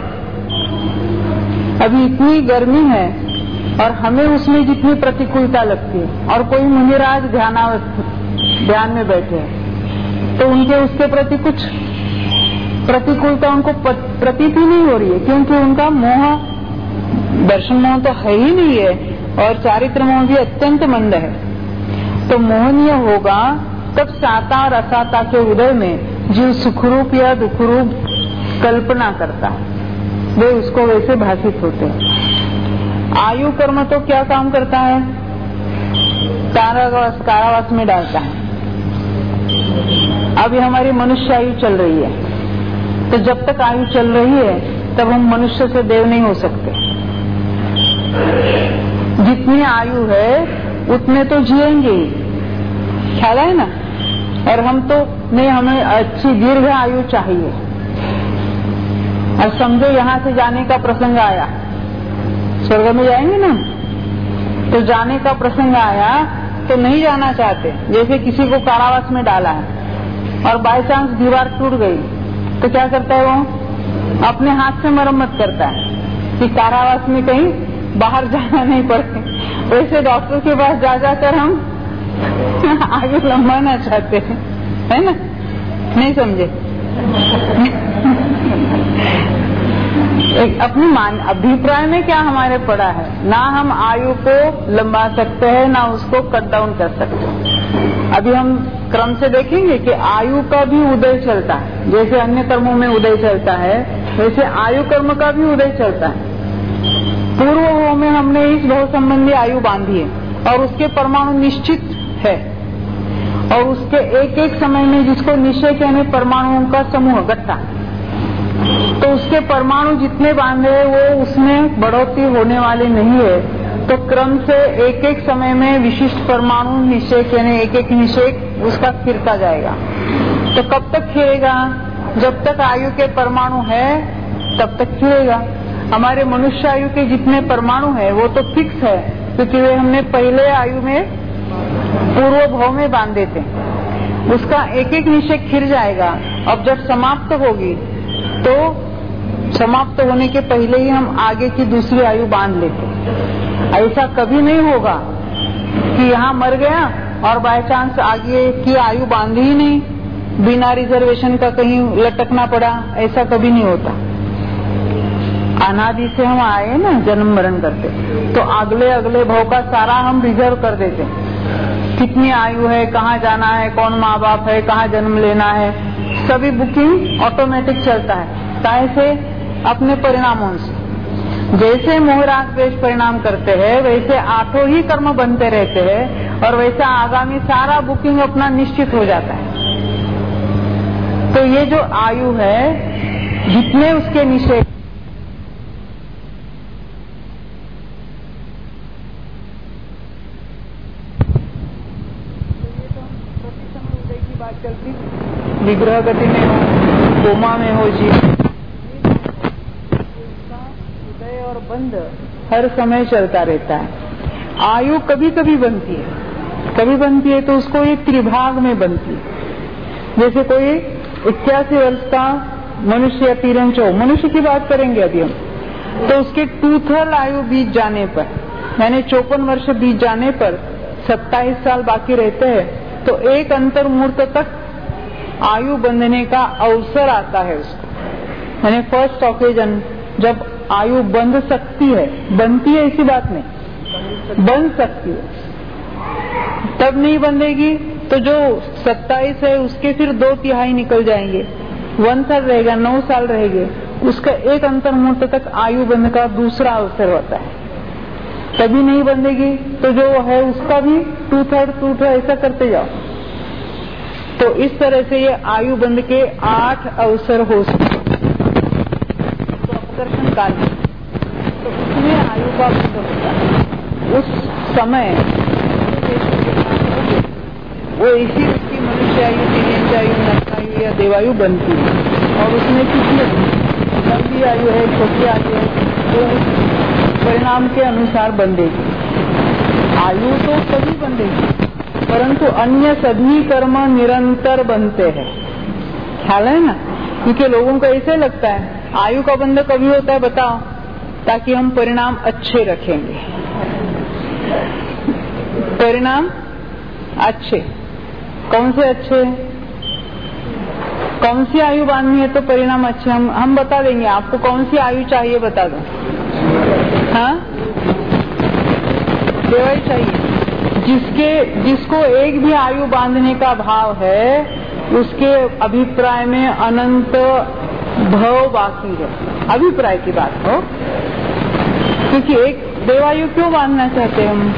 अभी इतनी गर्मी है और हमें उसमें जितनी प्रतिकूलता लगती है, और कोई मुनिराज ध्यान में बैठे हैं तो उनके उसके प्रति कुछ प्रतिकूलता उनको प्रतीत ही नहीं हो रही है, क्योंकि उनका मोह, दर्शन मोह तो है ही नहीं है, और चारित्र मोह भी अत्यंत मंद है। तो मोहनीय होगा तब साता और असाता के उदय में जीव सुखरूप या दुखरूप कल्पना करता है, वे उसको वैसे भाषित होते हैं। आयु कर्म तो क्या काम करता है? कारावास कारावास में डालता है। अभी हमारी मनुष्य आयु चल रही है, तो जब तक आयु चल रही है तब हम मनुष्य से देव नहीं हो सकते। जितनी आयु है उतने तो जिएंगे ही, ख्याल है ना। और हम तो नहीं, हमें अच्छी दीर्घ आयु चाहिए। और समझो यहाँ से जाने का प्रसंग आया, स्वर्ग में जाएंगे ना, तो जाने का प्रसंग आया तो नहीं जाना चाहते। जैसे किसी को कारावास में डाला है और बाय चांस दीवार टूट गई, तो क्या करता है वो? अपने हाथ से मरम्मत करता है कि कारावास में कहीं बाहर जाना नहीं पड़े। वैसे डॉक्टर के पास जा जाकर हम आगे लंबाना चाहते हैं, है ना? नहीं समझे? एक अपनी मान अभिप्राय में क्या हमारे पड़ा है, ना हम आयु को लंबा सकते हैं ना उसको कट डाउन कर सकते हैं। अभी हम क्रम से देखेंगे कि आयु का भी उदय चलता है, जैसे अन्य कर्मों में उदय चलता है वैसे आयु कर्म का भी उदय चलता है। पूर्व भाव में हमने इस भाव संबंधी आयु बांधी है और उसके परमाणु निश्चित है, और उसके एक एक समय में जिसको निश्चय कहने परमाणुओं का समूह गट्टा, तो उसके परमाणु जितने बांधे हैं वो उसमें बढ़ोतरी होने वाली नहीं है। तो क्रम से एक एक समय में विशिष्ट परमाणु निश्चय कहने एक एक निश्चय उसका खिरता जाएगा। तो कब तक खिरेगा? जब तक आयु के परमाणु है तब तक खिरेगा। हमारे मनुष्य आयु के जितने परमाणु है वो तो फिक्स है, क्योंकि वे हमने पहले आयु में पूर्व भाव में बांधे थे। उसका एक एक निश्चय खिर जाएगा। अब जब समाप्त होगी तो समाप्त होने के पहले ही हम आगे की दूसरी आयु बांध लेते। ऐसा कभी नहीं होगा कि यहाँ मर गया और बाय चांस आगे की आयु बांधी ही नहीं, बिना रिजर्वेशन का कहीं लटकना पड़ा, ऐसा कभी नहीं होता। अनादि से हम आए ना जन्म मरण करते, तो अगले अगले भाव का सारा हम रिजर्व कर देते। कितनी आयु है, कहाँ जाना है, कौन माँ बाप है, कहाँ जन्म लेना है, सभी बुकिंग ऑटोमेटिक चलता है। कैसे? अपने परिणामों से। जैसे मोहराग द्वेष परिणाम करते हैं वैसे आठों ही कर्म बनते रहते हैं और वैसा आगामी सारा बुकिंग अपना निश्चित हो जाता है। तो ये जो आयु है जितने उसके निषेध चलती, विग्रह गति में हो, कोमा में हो जीव, उदय और बंध हर समय चलता रहता है। आयु कभी कभी बनती है, कभी बनती है तो उसको एक त्रिभाग में बनती है। जैसे कोई इक्यासी वर्ष का मनुष्य या तिरंज हो, मनुष्य की बात करेंगे अभी हम, तो उसके टू थर्ड आयु बीत जाने पर, यानी चौपन वर्ष बीत जाने पर सत्ताईस साल बाकी रहते हैं, तो एक अंतर मुहूर्त तक आयु बंधने का अवसर आता है उसको। यानी फर्स्ट ऑकेजन जब आयु बंध सकती है, बनती है ऐसी बात नहीं, बन सकती है। तब नहीं बंधेगी तो जो सत्ताईस है उसके फिर दो तिहाई निकल जाएंगे, वन थर्ड रहेगा, नौ साल रहेंगे, उसका एक अंतर मुहूर्त तक आयु बंध का दूसरा अवसर होता है। कभी नहीं बंधेगी तो जो है उसका भी टू थर्ड टू थर्ड ऐसा करते जाओ। तो इस तरह से ये आयु बंध के आठ अवसर हो सकते हैं। तो अपकर्षण काल तो उसमें आयु का बंध होता है। उस समय वो इसी उसकी मनुष्य आयु, तिर्यंच आयु, नरकायु या देवायु बनती है। और उसमें कितनी लंबी आयु है, छोटी आयु है, तो उस परिणाम के अनुसार बंधेगी। आयु तो सभी बंधेगी, परंतु अन्य सभी कर्म निरंतर बनते हैं। ख्याल है ना? क्योंकि लोगों को ऐसे लगता है आयु का बंध कभी होता है बताओ, ताकि हम परिणाम अच्छे रखेंगे। परिणाम अच्छे, कौन से अच्छे? कौन सी आयु बांधनी है तो परिणाम अच्छे हम हम बता देंगे आपको। कौन सी आयु चाहिए बता दो। हाँ, देवायु चाहिए। जिसके जिसको एक भी आयु बांधने का भाव है, उसके अभिप्राय में अनंत भव बाकी है। अभिप्राय की बात हो, क्योंकि एक देवायु क्यों बांधना चाहते हैं हम?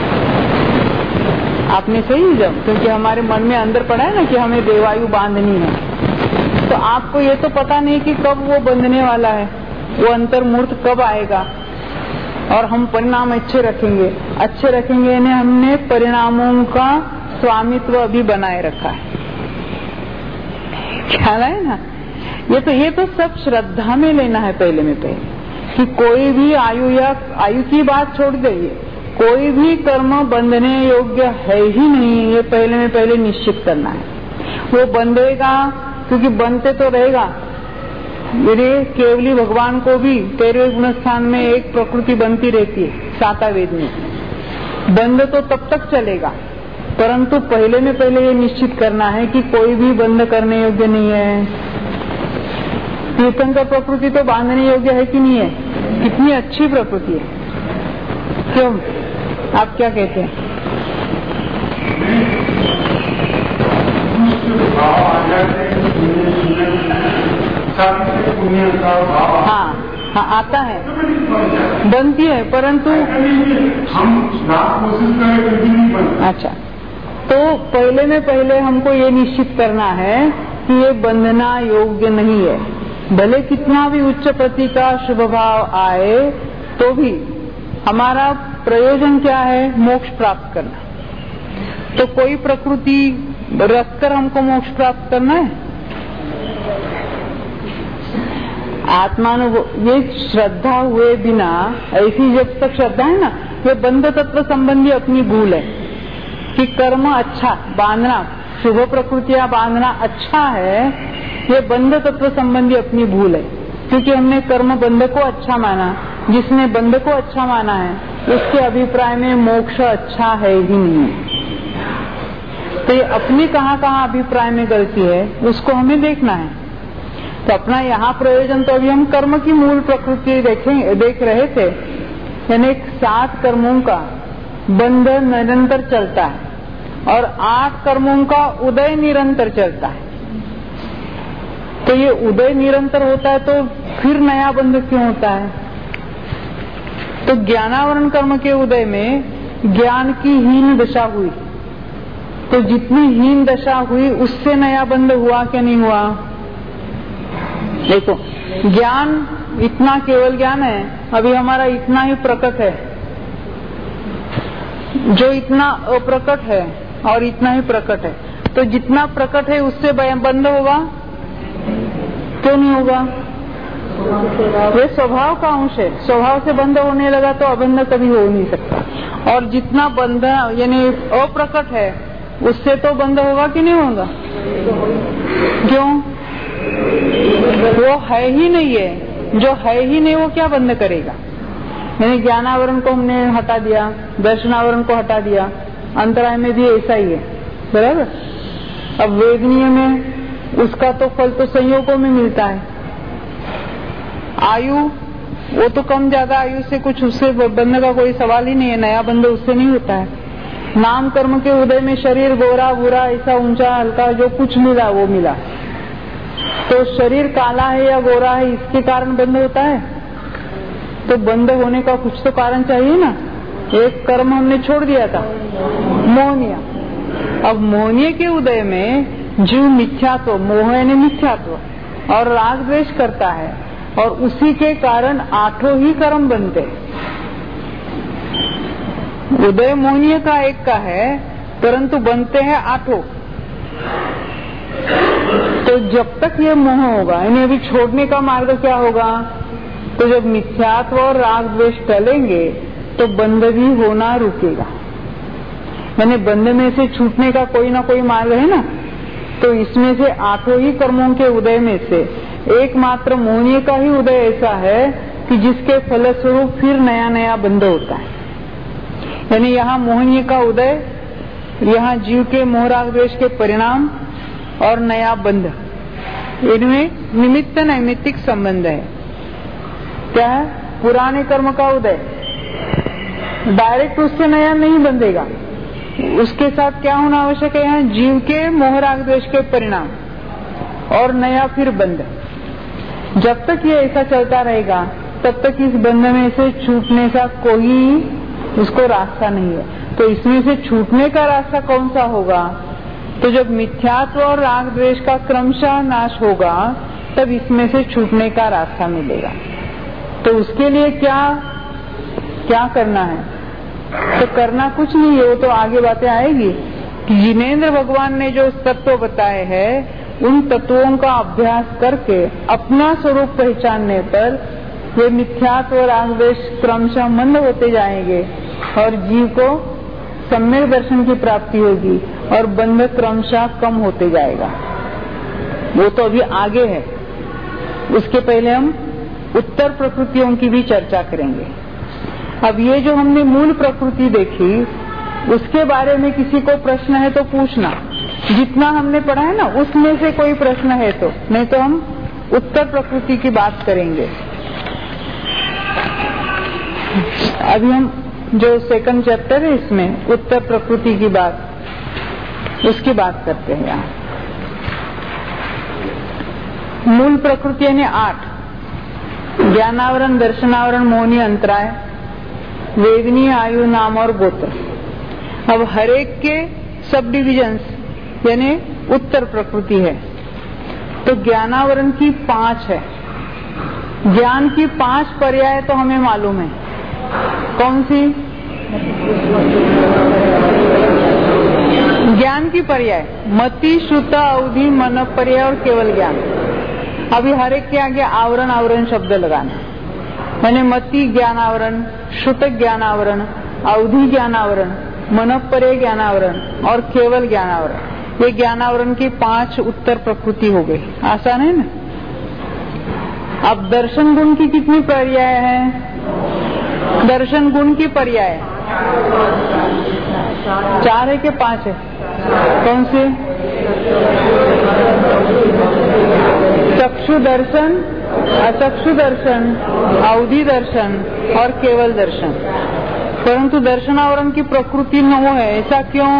आपने सही जब, क्योंकि हमारे मन में अंदर पड़ा है ना कि हमें देवायु बांधनी है, तो आपको ये तो पता नहीं कि कब वो बंधने वाला है, वो अंतर मुहूर्त कब आएगा। और हम परिणाम अच्छे रखेंगे, अच्छे रखेंगे यानी हमने परिणामों का स्वामित्व अभी बनाए रखा है। ख्याल है ना? ये तो ये तो सब श्रद्धा में लेना है पहले में पहले, कि कोई भी आयु या आयु की बात छोड़ दीजिए, कोई भी कर्म बंधने योग्य है ही नहीं, ये पहले में पहले निश्चित करना है। वो बंधेगा क्योंकि बनते तो रहेगा। मेरे केवली भगवान को भी तेरहवें गुण स्थान में एक प्रकृति बनती रहती है, साता वेद में। बंध तो तब तक चलेगा, परंतु पहले में पहले ये निश्चित करना है कि कोई भी बंध करने योग्य नहीं है। तीर्थंकर प्रकृति तो बांधने योग्य है कि नहीं है? कितनी अच्छी प्रकृति है, क्यों? आप क्या कहते हैं? हाँ हाँ, आता है, बनती है, परंतु हम कोशिश करें। अच्छा, तो पहले में पहले हमको ये निश्चित करना है कि ये बंधना योग्य नहीं है। भले कितना भी उच्च प्रति का शुभ भाव आए तो भी हमारा प्रयोजन क्या है? मोक्ष प्राप्त करना। तो कोई प्रकृति रखकर हमको मोक्ष प्राप्त करना है? आत्मानुभव, ये श्रद्धा हुए बिना, ऐसी जब तक श्रद्धा है ना, ये बंध तत्व संबंधी अपनी भूल है कि कर्म अच्छा बांधना, शुभ प्रकृतियां बांधना अच्छा है, ये बंध तत्व संबंधी अपनी भूल है। क्योंकि हमने कर्म बंध को अच्छा माना, जिसने बंध को अच्छा माना है उसके अभिप्राय में मोक्ष अच्छा है ही नहीं। तो ये अपनी कहाँ कहाँ अभिप्राय में गलती है उसको हमें देखना है। तो अपना यहाँ प्रयोजन तो अभी हम कर्म की मूल प्रकृति देखें देख रहे थे, यानी सात कर्मों का बंध निरंतर चलता है और आठ कर्मों का उदय निरंतर चलता है। तो ये उदय निरंतर होता है तो फिर नया बंध क्यों होता है? तो ज्ञानावरण कर्म के उदय में ज्ञान की हीन दशा हुई, तो जितनी हीन दशा हुई उससे नया बंध हुआ क्या नहीं हुआ? देखो ज्ञान इतना केवल ज्ञान है, अभी हमारा इतना ही प्रकट है, जो इतना अप्रकट है और इतना ही प्रकट है। तो जितना प्रकट है उससे बंध होगा क्यों नहीं होगा? ये स्वभाव का अंश है, स्वभाव से बंध होने लगा तो अबंध कभी हो नहीं सकता। और जितना बंध यानी अप्रकट है उससे तो बंध होगा कि नहीं होगा? क्यों? वो है ही नहीं है, जो है ही नहीं वो क्या बंध करेगा? यानी ज्ञानावरण को हमने हटा दिया, दर्शनावरण को हटा दिया, अंतराय में भी ऐसा ही है, बराबर। अब वेदनीय में उसका तो फल तो संयोगों में मिलता है। आयु वो तो कम ज्यादा आयु से कुछ उससे बंध का कोई सवाल ही नहीं है, नया बंध उससे नहीं होता है। नाम कर्म के उदय में शरीर गोरा बुरा ऐसा ऊंचा हल्का जो कुछ मिला वो मिला, तो शरीर काला है या गोरा है इसके कारण बंध होता है? तो बंध होने का कुछ तो कारण चाहिए ना। एक कर्म हमने छोड़ दिया था, मोहनिया। अब मोहनीय के उदय में जीव मिथ्यात्व, मोह यानी मिथ्यात्व और राग द्वेष करता है और उसी के कारण आठों ही कर्म बनते। उदय मोहनीय का एक का है परंतु बनते हैं आठों। तो जब तक ये मोह होगा, यानी अभी छोड़ने का मार्ग क्या होगा? तो जब मिथ्यात्व और राग द्वेष टलेंगे तो बंध भी होना रुकेगा। यानी बंध में से छूटने का कोई ना कोई मार्ग है ना। तो इसमें से आठों ही कर्मों के उदय में से एकमात्र मोहनीय का ही उदय ऐसा है कि जिसके फलस्वरूप फिर नया नया बंध होता है। यानी यहाँ मोहनीय का उदय, यहाँ जीव के मोह राग द्वेष के परिणाम और नया बंध, इनमें निमित्त नैमित्तिक संबंध है। क्या है? पुराने कर्म का उदय डायरेक्ट उससे नया नहीं बंधेगा, उसके साथ क्या होना आवश्यक है? यहाँ जीव के मोह राग द्वेष के परिणाम और नया फिर बंध। जब तक ये ऐसा चलता रहेगा तब तक इस बंध में से छूटने का कोई उसको रास्ता नहीं है। तो इसमें से छूटने का रास्ता कौन सा होगा? तो जब मिथ्यात्व और राग द्वेष का क्रमशः नाश होगा तब इसमें से छूटने का रास्ता मिलेगा। तो उसके लिए क्या क्या करना है? तो करना कुछ नहीं है, वो तो आगे बातें आएगी कि जिनेंद्र भगवान ने जो तत्व बताए हैं उन तत्वों का अभ्यास करके अपना स्वरूप पहचानने पर वे मिथ्यात्व और राग द्वेष क्रमशः मंद होते जाएंगे और जीव को सम्यक दर्शन की प्राप्ति होगी और बंध क्रमशः कम होते जाएगा। वो तो अभी आगे है, उसके पहले हम उत्तर प्रकृतियों की भी चर्चा करेंगे। अब ये जो हमने मूल प्रकृति देखी उसके बारे में किसी को प्रश्न है तो पूछना, जितना हमने पढ़ा है ना उसमें से कोई प्रश्न है तो, नहीं तो हम उत्तर प्रकृति की बात करेंगे। अभी हम जो सेकंड चैप्टर है इसमें उत्तर प्रकृति की बात, उसकी बात करते हैं। यहाँ मूल प्रकृति यानी आठ: ज्ञानावरण, दर्शनावरण, मोहनी, अंतराय, वेदनीय, आयु, नाम और गोत्र। अब हरेक के सब डिविजन्स यानी उत्तर प्रकृति है। तो ज्ञानावरण की पांच है, ज्ञान की पांच पर्याय तो हमें मालूम है। कौन सी? ज्ञान की पर्याय मति, श्रुत, अवधि, मन पर्याय और केवल ज्ञान। अभी हर एक के आगे आवरण आवरण शब्द लगाना, मैंने मति ज्ञानावरण, श्रुत ज्ञानावरण, अवधि ज्ञानावरण, मनःपरे ज्ञानावरण और केवल ज्ञानावरण। ये ज्ञानावरण की पांच उत्तर प्रकृति हो गई। आसान है ना? अब दर्शन गुण की कितनी पर्याय है? दर्शन गुण की पर्याय चार है कि पांच है? कौन से? चक्षु दर्शन, अचक्षु दर्शन, अवधि दर्शन और केवल दर्शन। परंतु दर्शनावरण की प्रकृति नौ है, ऐसा क्यों?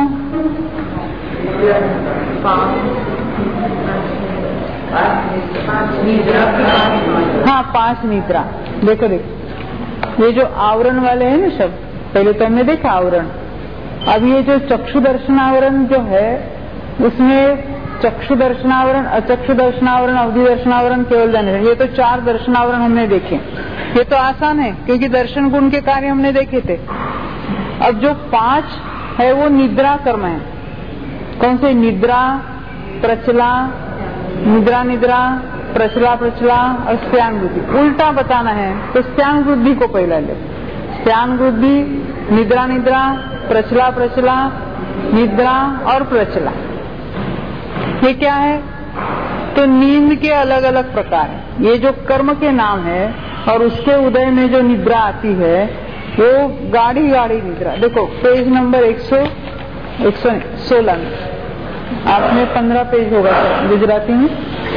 हाँ, पांच निद्रा। देखो देखो, ये जो आवरण वाले हैं ना शब्द, पहले तो हमने देखा आवरण। अब ये जो चक्षु दर्शनावरण जो है, उसमें चक्षु दर्शनावरण, अचक्षु दर्शनावरण, अवधि दर्शनावरण, केवल दर्शन, ये तो चार दर्शनावरण हमने देखे। ये तो आसान है क्योंकि दर्शन गुण के कार्य हमने देखे थे। अब जो पांच है वो निद्रा कर्म है। कौन से? निद्रा, प्रचला, निद्रा निद्रा, प्रचला प्रचला और स्त्यान वृद्धि। उल्टा बताना है तो स्त्यान वृद्धि को पहला ले। स्त्यान वृद्धि, निद्रा निद्रा, प्रचला प्रचला, निद्रा और प्रचला, ये क्या है? तो नींद के अलग अलग प्रकार है। ये जो कर्म के नाम है और उसके उदय में जो निद्रा आती है वो गाढ़ी गाढ़ी निद्रा। देखो पेज नंबर एक सौ एक सौ सोलह में, आपने पंद्रह पेज होगा सर गुजराती में,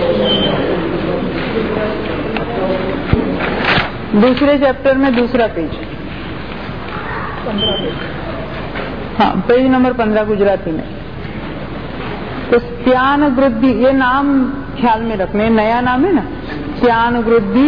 दूसरे चैप्टर में दूसरा पेज, हाँ पेज नंबर पंद्रह गुजराती में। तो स्त्यान वृद्धि, ये नाम ख्याल में रखने, नया नाम है ना, स्त्यान वृद्धि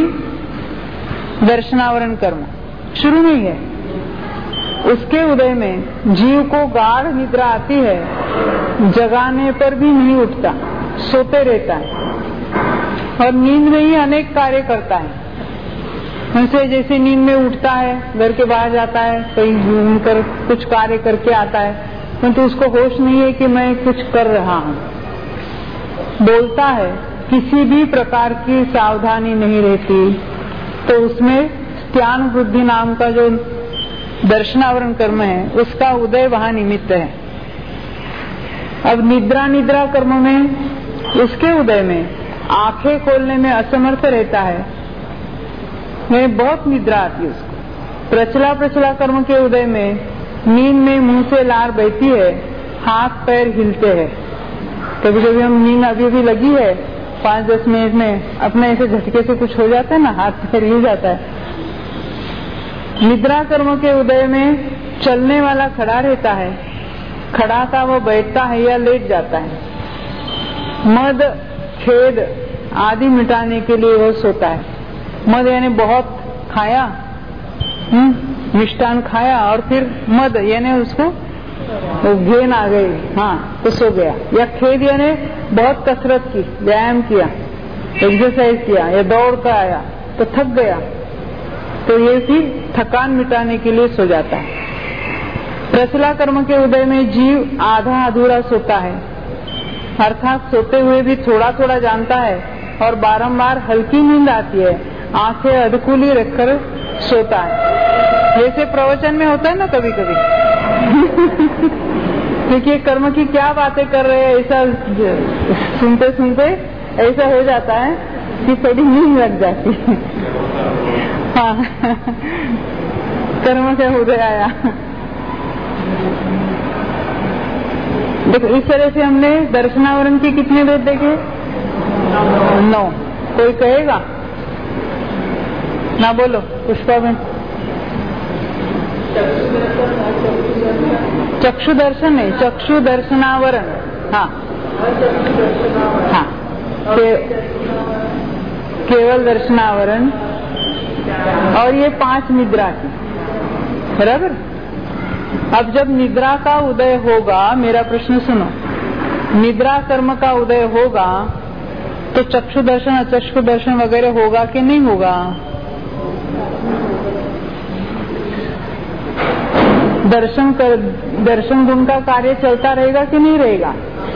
दर्शनावरण कर्म शुरू में ही है। उसके उदय में जीव को गाढ़ निद्रा आती है, जगाने पर भी नहीं उठता, सोते रहता है और नींद में ही अनेक कार्य करता है। उनसे जैसे नींद में उठता है, घर के बाहर जाता है, कहीं घूमकर कुछ कार्य करके आता है, परंतु तो उसको होश नहीं है कि मैं कुछ कर रहा हूँ। बोलता है, किसी भी प्रकार की सावधानी नहीं रहती, तो उसमें स्त्यान वृद्धि नाम का जो दर्शनावरण कर्म है उसका उदय वहां निमित्त है। अब निद्रा निद्रा कर्म में, उसके उदय में आंखें खोलने में असमर्थ रहता है, में बहुत निद्रा आती है उसको। प्रचला प्रचला कर्म के उदय में नींद में मुंह से लार बहती है, हाथ पैर हिलते हैं। कभी कभी हम नींद अभी भी लगी है, पाँच दस मिनट में अपने ऐसे झटके से कुछ हो जाता है ना, हाथ पैर हिल जाता है। निद्रा कर्म के उदय में चलने वाला खड़ा रहता है, खड़ा था वो बैठता है या लेट जाता है। मद खेद आदि मिटाने के लिए वो सोता है। मद यानी बहुत खाया, हम्म मिष्टान खाया और फिर मद यानी उसको घेन आ गई, हाँ तो सो गया। या खेद यानी बहुत कसरत की, व्यायाम किया, एक्सरसाइज किया या दौड़ कर आया तो थक गया, तो ये फिर थकान मिटाने के लिए सो जाता है। प्रचला कर्म के उदय में जीव आधा अधूरा सोता है, अर्थात सोते हुए भी थोड़ा थोड़ा जानता है और बारंबार हल्की नींद आती है, आंखें अधकुली रखकर सोता है। जैसे प्रवचन में होता है ना कभी कभी क्योंकि कर्म की क्या बातें कर रहे हैं, ऐसा सुनते सुनते ऐसा हो जाता है कि थोड़ी नींद लग जाती है। हाँ कर्म से उदय आया। देखो इस तरह से हमने दर्शनावरण के कितने वेद देखे? नौ। कोई कहेगा ना? बोलो पुष्पा में। चक्षु दर्शन नहीं, चक्षु दर्शनावरण। हाँ हाँ के, केवल दर्शनावरण और ये पांच निद्रा की, बराबर। अब जब निद्रा का उदय होगा, मेरा प्रश्न सुनो, निद्रा कर्म का उदय होगा तो चक्षु दर्शन अचक्षु दर्शन वगैरह होगा कि नहीं होगा? दर्शन कर दर्शन गुण का कार्य चलता रहेगा कि नहीं रहेगा?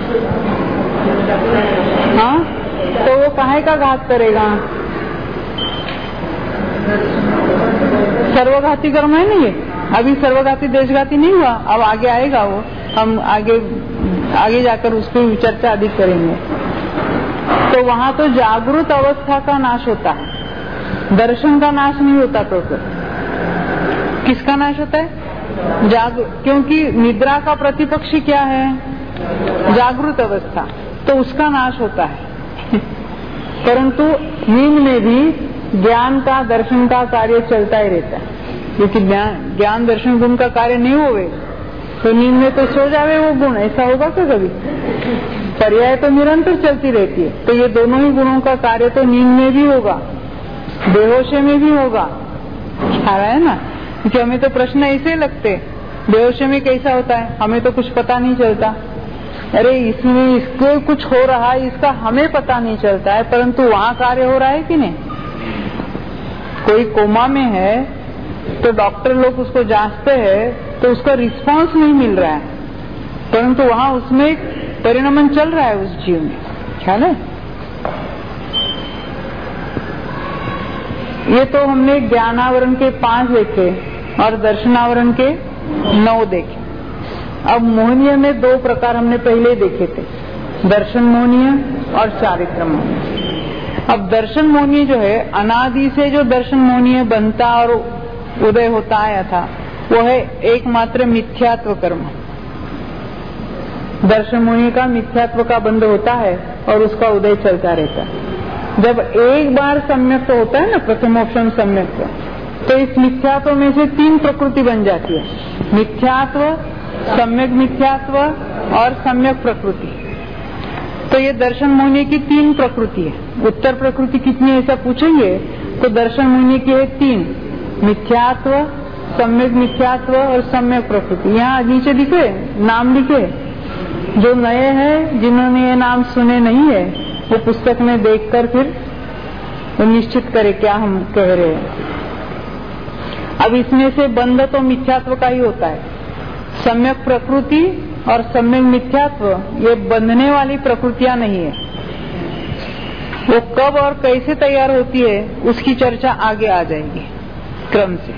हाँ, तो वो काहे का घात करेगा? सर्वघाती कर्म है नहीं ये, अभी सर्वघाती देशघाती नहीं हुआ, अब आगे आएगा वो, हम आगे आगे जाकर उस पर चर्चा अधिक करेंगे। तो वहां तो जागृत अवस्था का नाश होता है, दर्शन का नाश नहीं होता। तो फिर किसका नाश होता है? जाग क्योंकि निद्रा का प्रतिपक्षी क्या है? जागृत अवस्था, तो उसका नाश होता है। परंतु नींद में भी ज्ञान का दर्शन का कार्य चलता ही रहता है, क्योंकि ज्ञान ज्ञान दर्शन गुण का कार्य नहीं होवे तो नींद में तो सो जावे वो गुण, ऐसा होगा क्या कभी? पर्याय तो निरंतर चलती रहती है। तो ये दोनों ही गुणों का कार्य तो नींद में भी होगा, बेहोशी में भी होगा। ख्याल है ना? क्योंकि हमें तो प्रश्न ऐसे लगते, बेहोशी में कैसा होता है, हमें तो कुछ पता नहीं चलता। अरे इसमें इसको कुछ हो रहा है, इसका हमें पता नहीं चलता है, परंतु वहाँ कार्य हो रहा है कि नहीं? कोई कोमा में है तो डॉक्टर लोग उसको जांचते हैं तो उसका रिस्पांस नहीं मिल रहा है, परंतु वहाँ उसमें परिणमन चल रहा है उस जीव में। ख्याल है? ये तो हमने ज्ञानावरण के पांच देखे और दर्शनावरण के नौ देखे। अब मोहनीय में दो प्रकार हमने पहले देखे थे, दर्शन मोहनीय और चारित्र मोहनीय। अब दर्शन मोहनीय जो है, अनादि से जो दर्शन मोहनीय बनता और उदय होता आया था, वो है एकमात्र मिथ्यात्व कर्म। दर्शन मोहनीय का मिथ्यात्व का बंध होता है और उसका उदय चलता रहता है। जब एक बार सम्यक तो होता है ना, प्रथमोपम सम्यक, तो इस मिथ्यात्व में से तीन प्रकृति बन जाती है, मिथ्यात्व, सम्यक मिथ्यात्व और सम्यक प्रकृति। तो ये दर्शन मोहनीय की तीन प्रकृति है। उत्तर प्रकृति कितनी ऐसा पूछेंगे तो दर्शन मोहनीय की है तीन, मिथ्यात्व, सम्यक मिथ्यात्व और सम्यक प्रकृति। यहाँ नीचे लिखे नाम लिखे, जो नए हैं जिन्होंने ये नाम सुने नहीं है वो पुस्तक में देखकर फिर वो निश्चित करे क्या हम कह रहे हैं। अब इसमें से बंध तो मिथ्यात्व का ही होता है। सम्यक प्रकृति और सम्यक मिथ्यात्व ये बंधने वाली प्रकृतियां नहीं है। वो कब और कैसे तैयार होती है उसकी चर्चा आगे आ जाएगी क्रम से।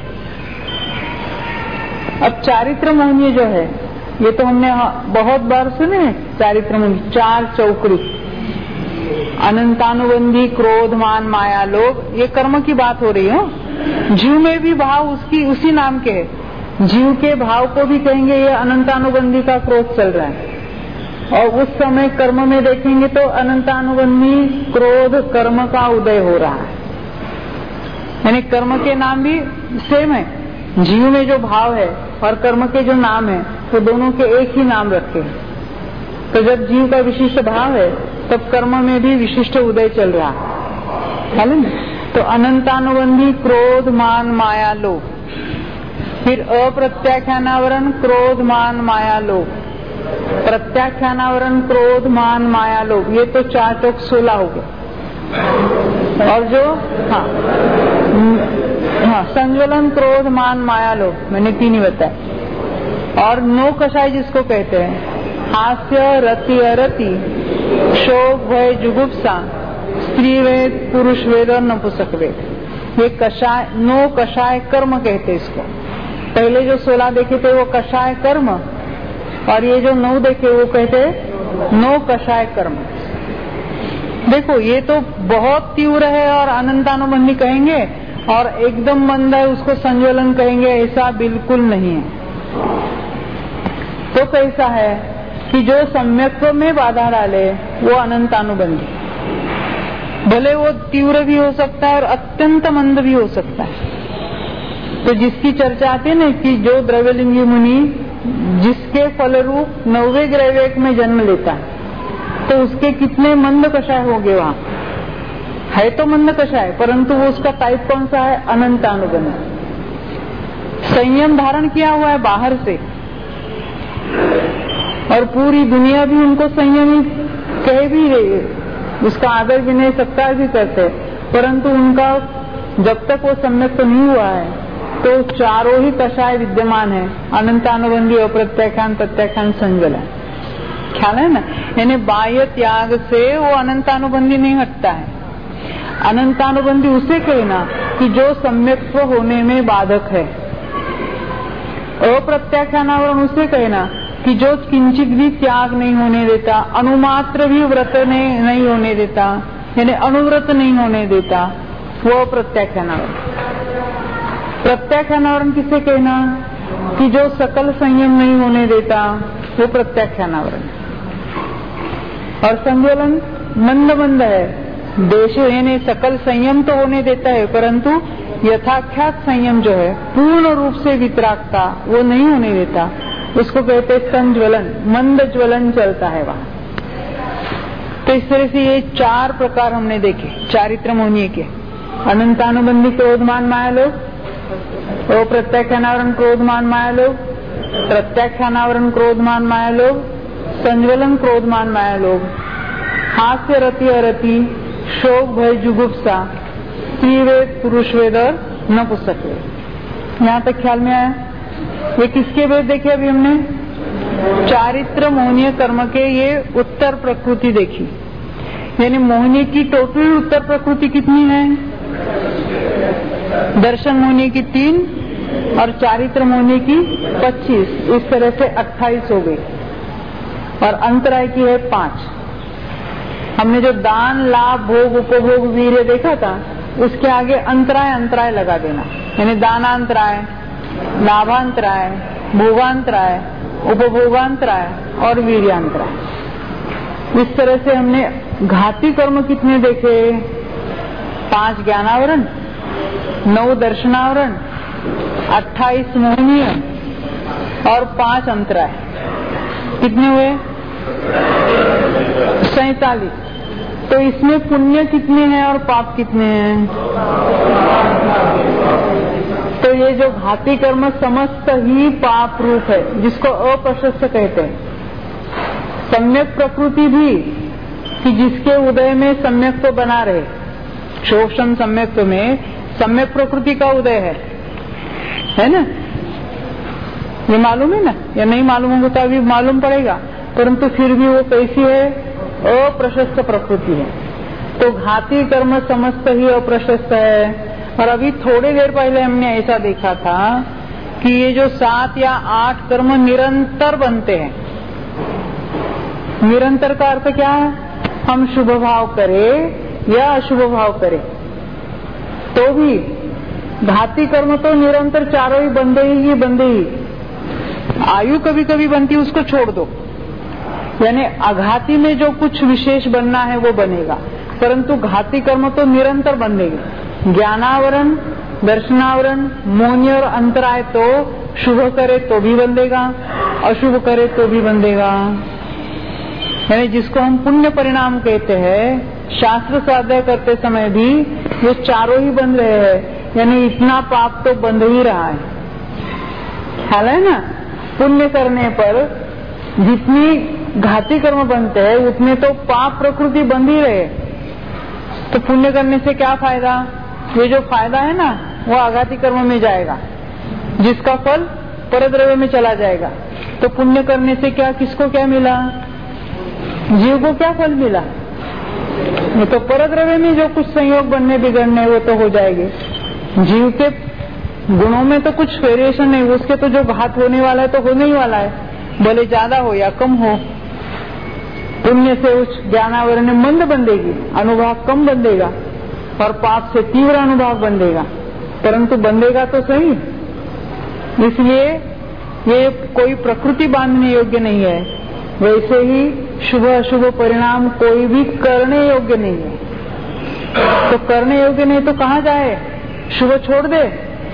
अब चारित्र मोहनीय जो है, ये तो हमने बहुत बार सुने, चारित्र मोहनीय चार चौकड़ी, अनंतानुबंधी, क्रोध, मान, माया, लोभ, ये कर्म की बात हो रही है। जीव में भी भाव उसकी उसी नाम के है। जीव के भाव को भी कहेंगे ये अनंतानुबंधी का क्रोध चल रहा है, और उस समय कर्म में देखेंगे तो अनंतानुबंधी क्रोध कर्म का उदय हो रहा है। यानी कर्म के नाम भी सेम है, जीव में जो भाव है और कर्म के जो नाम है वो दोनों के एक ही नाम रखे हैं। तो जब जीव का विशिष्ट भाव है तब कर्म में भी विशिष्ट उदय चल रहा है ना? तो अनंतानुबंधी क्रोध, मान, माया, लोभ। फिर अप्रत्याख्यानावरण क्रोध, मान, माया, लोभ। प्रत्याख्यानावरण क्रोध, मान, माया, लोभ। ये तो चार चौक सोलह हो गए। और जो हाँ हाँ संज्वलन, क्रोध, मान, माया, लोभ, मैंने तीन ही बताए। और नौ कषाय जिसको कहते हैं, हास्य, रति, अरति, शोक, भय, जुगुप्सा, स्त्री वेद, पुरुष वेद और नपुंसक वेद। ये कषाय, नौ कषाय कर्म कहते इसको। पहले जो सोलह देखे थे वो कषाय कर्म, और ये जो नौ देखे वो कहते नौ कषाय कर्म। देखो ये तो बहुत तीव्र है और अनंतानुबंधी कहेंगे, और एकदम मंद है उसको संज्वलन कहेंगे, ऐसा बिल्कुल नहीं है। तो कैसा है कि जो सम्यक में बाधा डाले वो अनंतानुबंधी, भले वो तीव्र भी हो सकता है और अत्यंत मंद भी हो सकता है। तो जिसकी चर्चा आती है ना कि जो द्रव्यलिंगी मुनि जिसके फलरूप नौवे ग्रैवेक में जन्म लेता है तो उसके कितने मंद कषाय होंगे। वहां है तो मंद कषाय, परंतु वो उसका टाइप कौन सा है? अनंतानुबंध। संयम धारण किया हुआ है बाहर से, और पूरी दुनिया भी उनको संयमी कह भी रही है, उसका आदर विनय सत्कार भी करते, परंतु उनका जब तक वो सम्यक तो नहीं हुआ है तो चारों ही कषाय विद्यमान है, अनंतानुबंधी, अप्रत्याख्यान, प्रत्याख्यान, संज्वलन। ख्याल है ना? यानी बाह्य त्याग से वो अनंतानुबंधी नहीं हटता है। अनंतानुबंधी उसे कहना कि जो सम्यक्त्व होने में बाधक है। अप्रत्याख्यानावरण उसे कहना कि जो किंचित भी त्याग नहीं होने देता, अनुमात्र भी व्रत नहीं, नहीं होने देता, यानी अनुव्रत नहीं होने देता, वो प्रत्याख्यानावरण। प्रत्याख्यानावरण किसे कहना कि जो सकल संयम नहीं होने देता, वो प्रत्याख्यानावरण। और संज्वलन मंद मंद है, देश यानी सकल संयम तो होने देता है, परंतु यथाख्यात संयम जो है पूर्ण रूप से वितरागता वो नहीं होने देता, उसको कहते हैं संज्वलन, मंद ज्वलन चलता है वहां। तो इस तरह से ये चार प्रकार हमने देखे चारित्र मोहनीय के। अनंतानुबंधी क्रोधमान माया लोग, अप्रत्याख्यानावरण क्रोधमान माया लोग, प्रत्याख्यानावरण क्रोधमान माया लोग, संज्वलन क्रोधमान माया लोग, हास्य रति अरति, शोक भय जुगुप्सा, स्त्री वेद पुरुष वेद और नपुंसक वेद। यहाँ तक ख्याल में आया? ये किसके वेद देखे अभी हमने? चारित्र मोहनीय कर्म के ये उत्तर प्रकृति देखी, यानी मोहनीय की टोटल उत्तर प्रकृति कितनी है? दर्शन मोहनीय की तीन और चारित्र मोहनीय की पच्चीस, इस तरह से अट्ठाईस हो गई, और अंतराय की है पांच। हमने जो दान लाभ भोग उपभोग वीर्य देखा था, उसके आगे अंतराय अंतराय लगा देना, यानी दानांतराय, लाभांतराय, भोगांतराय, उपभोगांतराय और वीर्यांतराय। इस तरह से हमने घाती कर्म कितने देखे? पांच ज्ञानावरण, नौ दर्शनावरण, अट्ठाईस मोहनीय और पांच अंतराय। कितने हुए? सैतालीस। तो इसमें पुण्य कितने हैं और पाप कितने हैं? तो ये जो घाती कर्म समस्त ही पाप रूप है, जिसको अप्रशस्त कहते हैं। सम्यक प्रकृति भी कि जिसके उदय में सम्यक तो बना रहे, शोषण सम्यक में सम्यक प्रकृति का उदय है, है ना? ये मालूम है ना? या नहीं मालूम होगा तो अभी मालूम पड़ेगा, परंतु फिर भी वो कैसी है? अप्रशस्त प्रकृति है। तो घाती कर्म समस्त ही अप्रशस्त है। और अभी थोड़ी देर पहले हमने ऐसा देखा था कि ये जो सात या आठ कर्म निरंतर बनते हैं। निरंतर का अर्थ क्या है? हम शुभ भाव करें या अशुभ भाव करें तो भी घाती कर्म तो निरंतर चारों ही बंदे ही बंदे ही। आयु कभी कभी बनती है, उसको छोड़ दो, यानी अघाती में जो कुछ विशेष बनना है वो बनेगा, परंतु घाती कर्म तो निरंतर बनेंगे। ज्ञानावरण, दर्शनावरण, मोहनीय और अंतराय तो शुभ करे तो भी बंधेगा, अशुभ करे तो भी बंधेगा। यानी जिसको हम पुण्य परिणाम कहते हैं, शास्त्र स्वाध्याय करते समय भी ये चारों ही बंध रहे हैं, यानी इतना पाप तो बंध ही रहा है। ख्याल है ना? पुण्य करने पर जितनी घाती कर्म बनते हैं उतने तो पाप प्रकृति बंध ही रहे। तो पुण्य करने से क्या फायदा? ये जो फायदा है ना वो आघाती कर्म में जाएगा, जिसका फल परद्रव्य में चला जाएगा। तो पुण्य करने से क्या, किसको क्या मिला? जीव को क्या फल मिला? ये तो परद्रव्य में जो कुछ संयोग बनने बिगड़ने वो तो हो जाएंगे। जीव के गुणों में तो कुछ वेरिएशन नहीं, उसके तो जो घात होने वाला है तो होने ही वाला है, भले ज्यादा हो या कम हो। पुण्य से उस ज्ञानावरण में मंद बंधेगी, अनुभाग कम बंधेगा, और पाप से तीव्र अनुभाग बंधेगा, परंतु बंधेगा तो सही। इसलिए ये कोई प्रकृति बांधने योग्य नहीं है, वैसे ही शुभ अशुभ परिणाम कोई भी करने योग्य नहीं है। तो करने योग्य नहीं तो कहाँ जाए? शुभ छोड़ दे।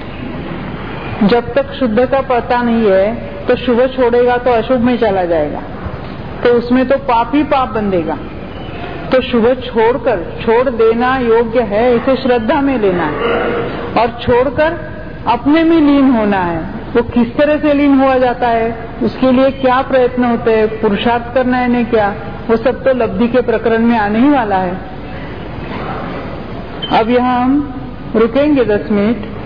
जब तक शुद्ध का पता नहीं है तो शुभ छोड़ेगा तो अशुभ में चला जाएगा, तो उसमें तो पाप ही पाप बंधेगा। तो शुभ छोड़कर, छोड़ देना योग्य है, इसे श्रद्धा में लेना है और छोड़कर अपने में लीन होना है। वो किस तरह से लीन हुआ जाता है, उसके लिए क्या प्रयत्न होते हैं, पुरुषार्थ करना है नहीं क्या, वो सब तो लब्धि के प्रकरण में आने ही वाला है। अब यहाँ हम रुकेंगे दस मिनट।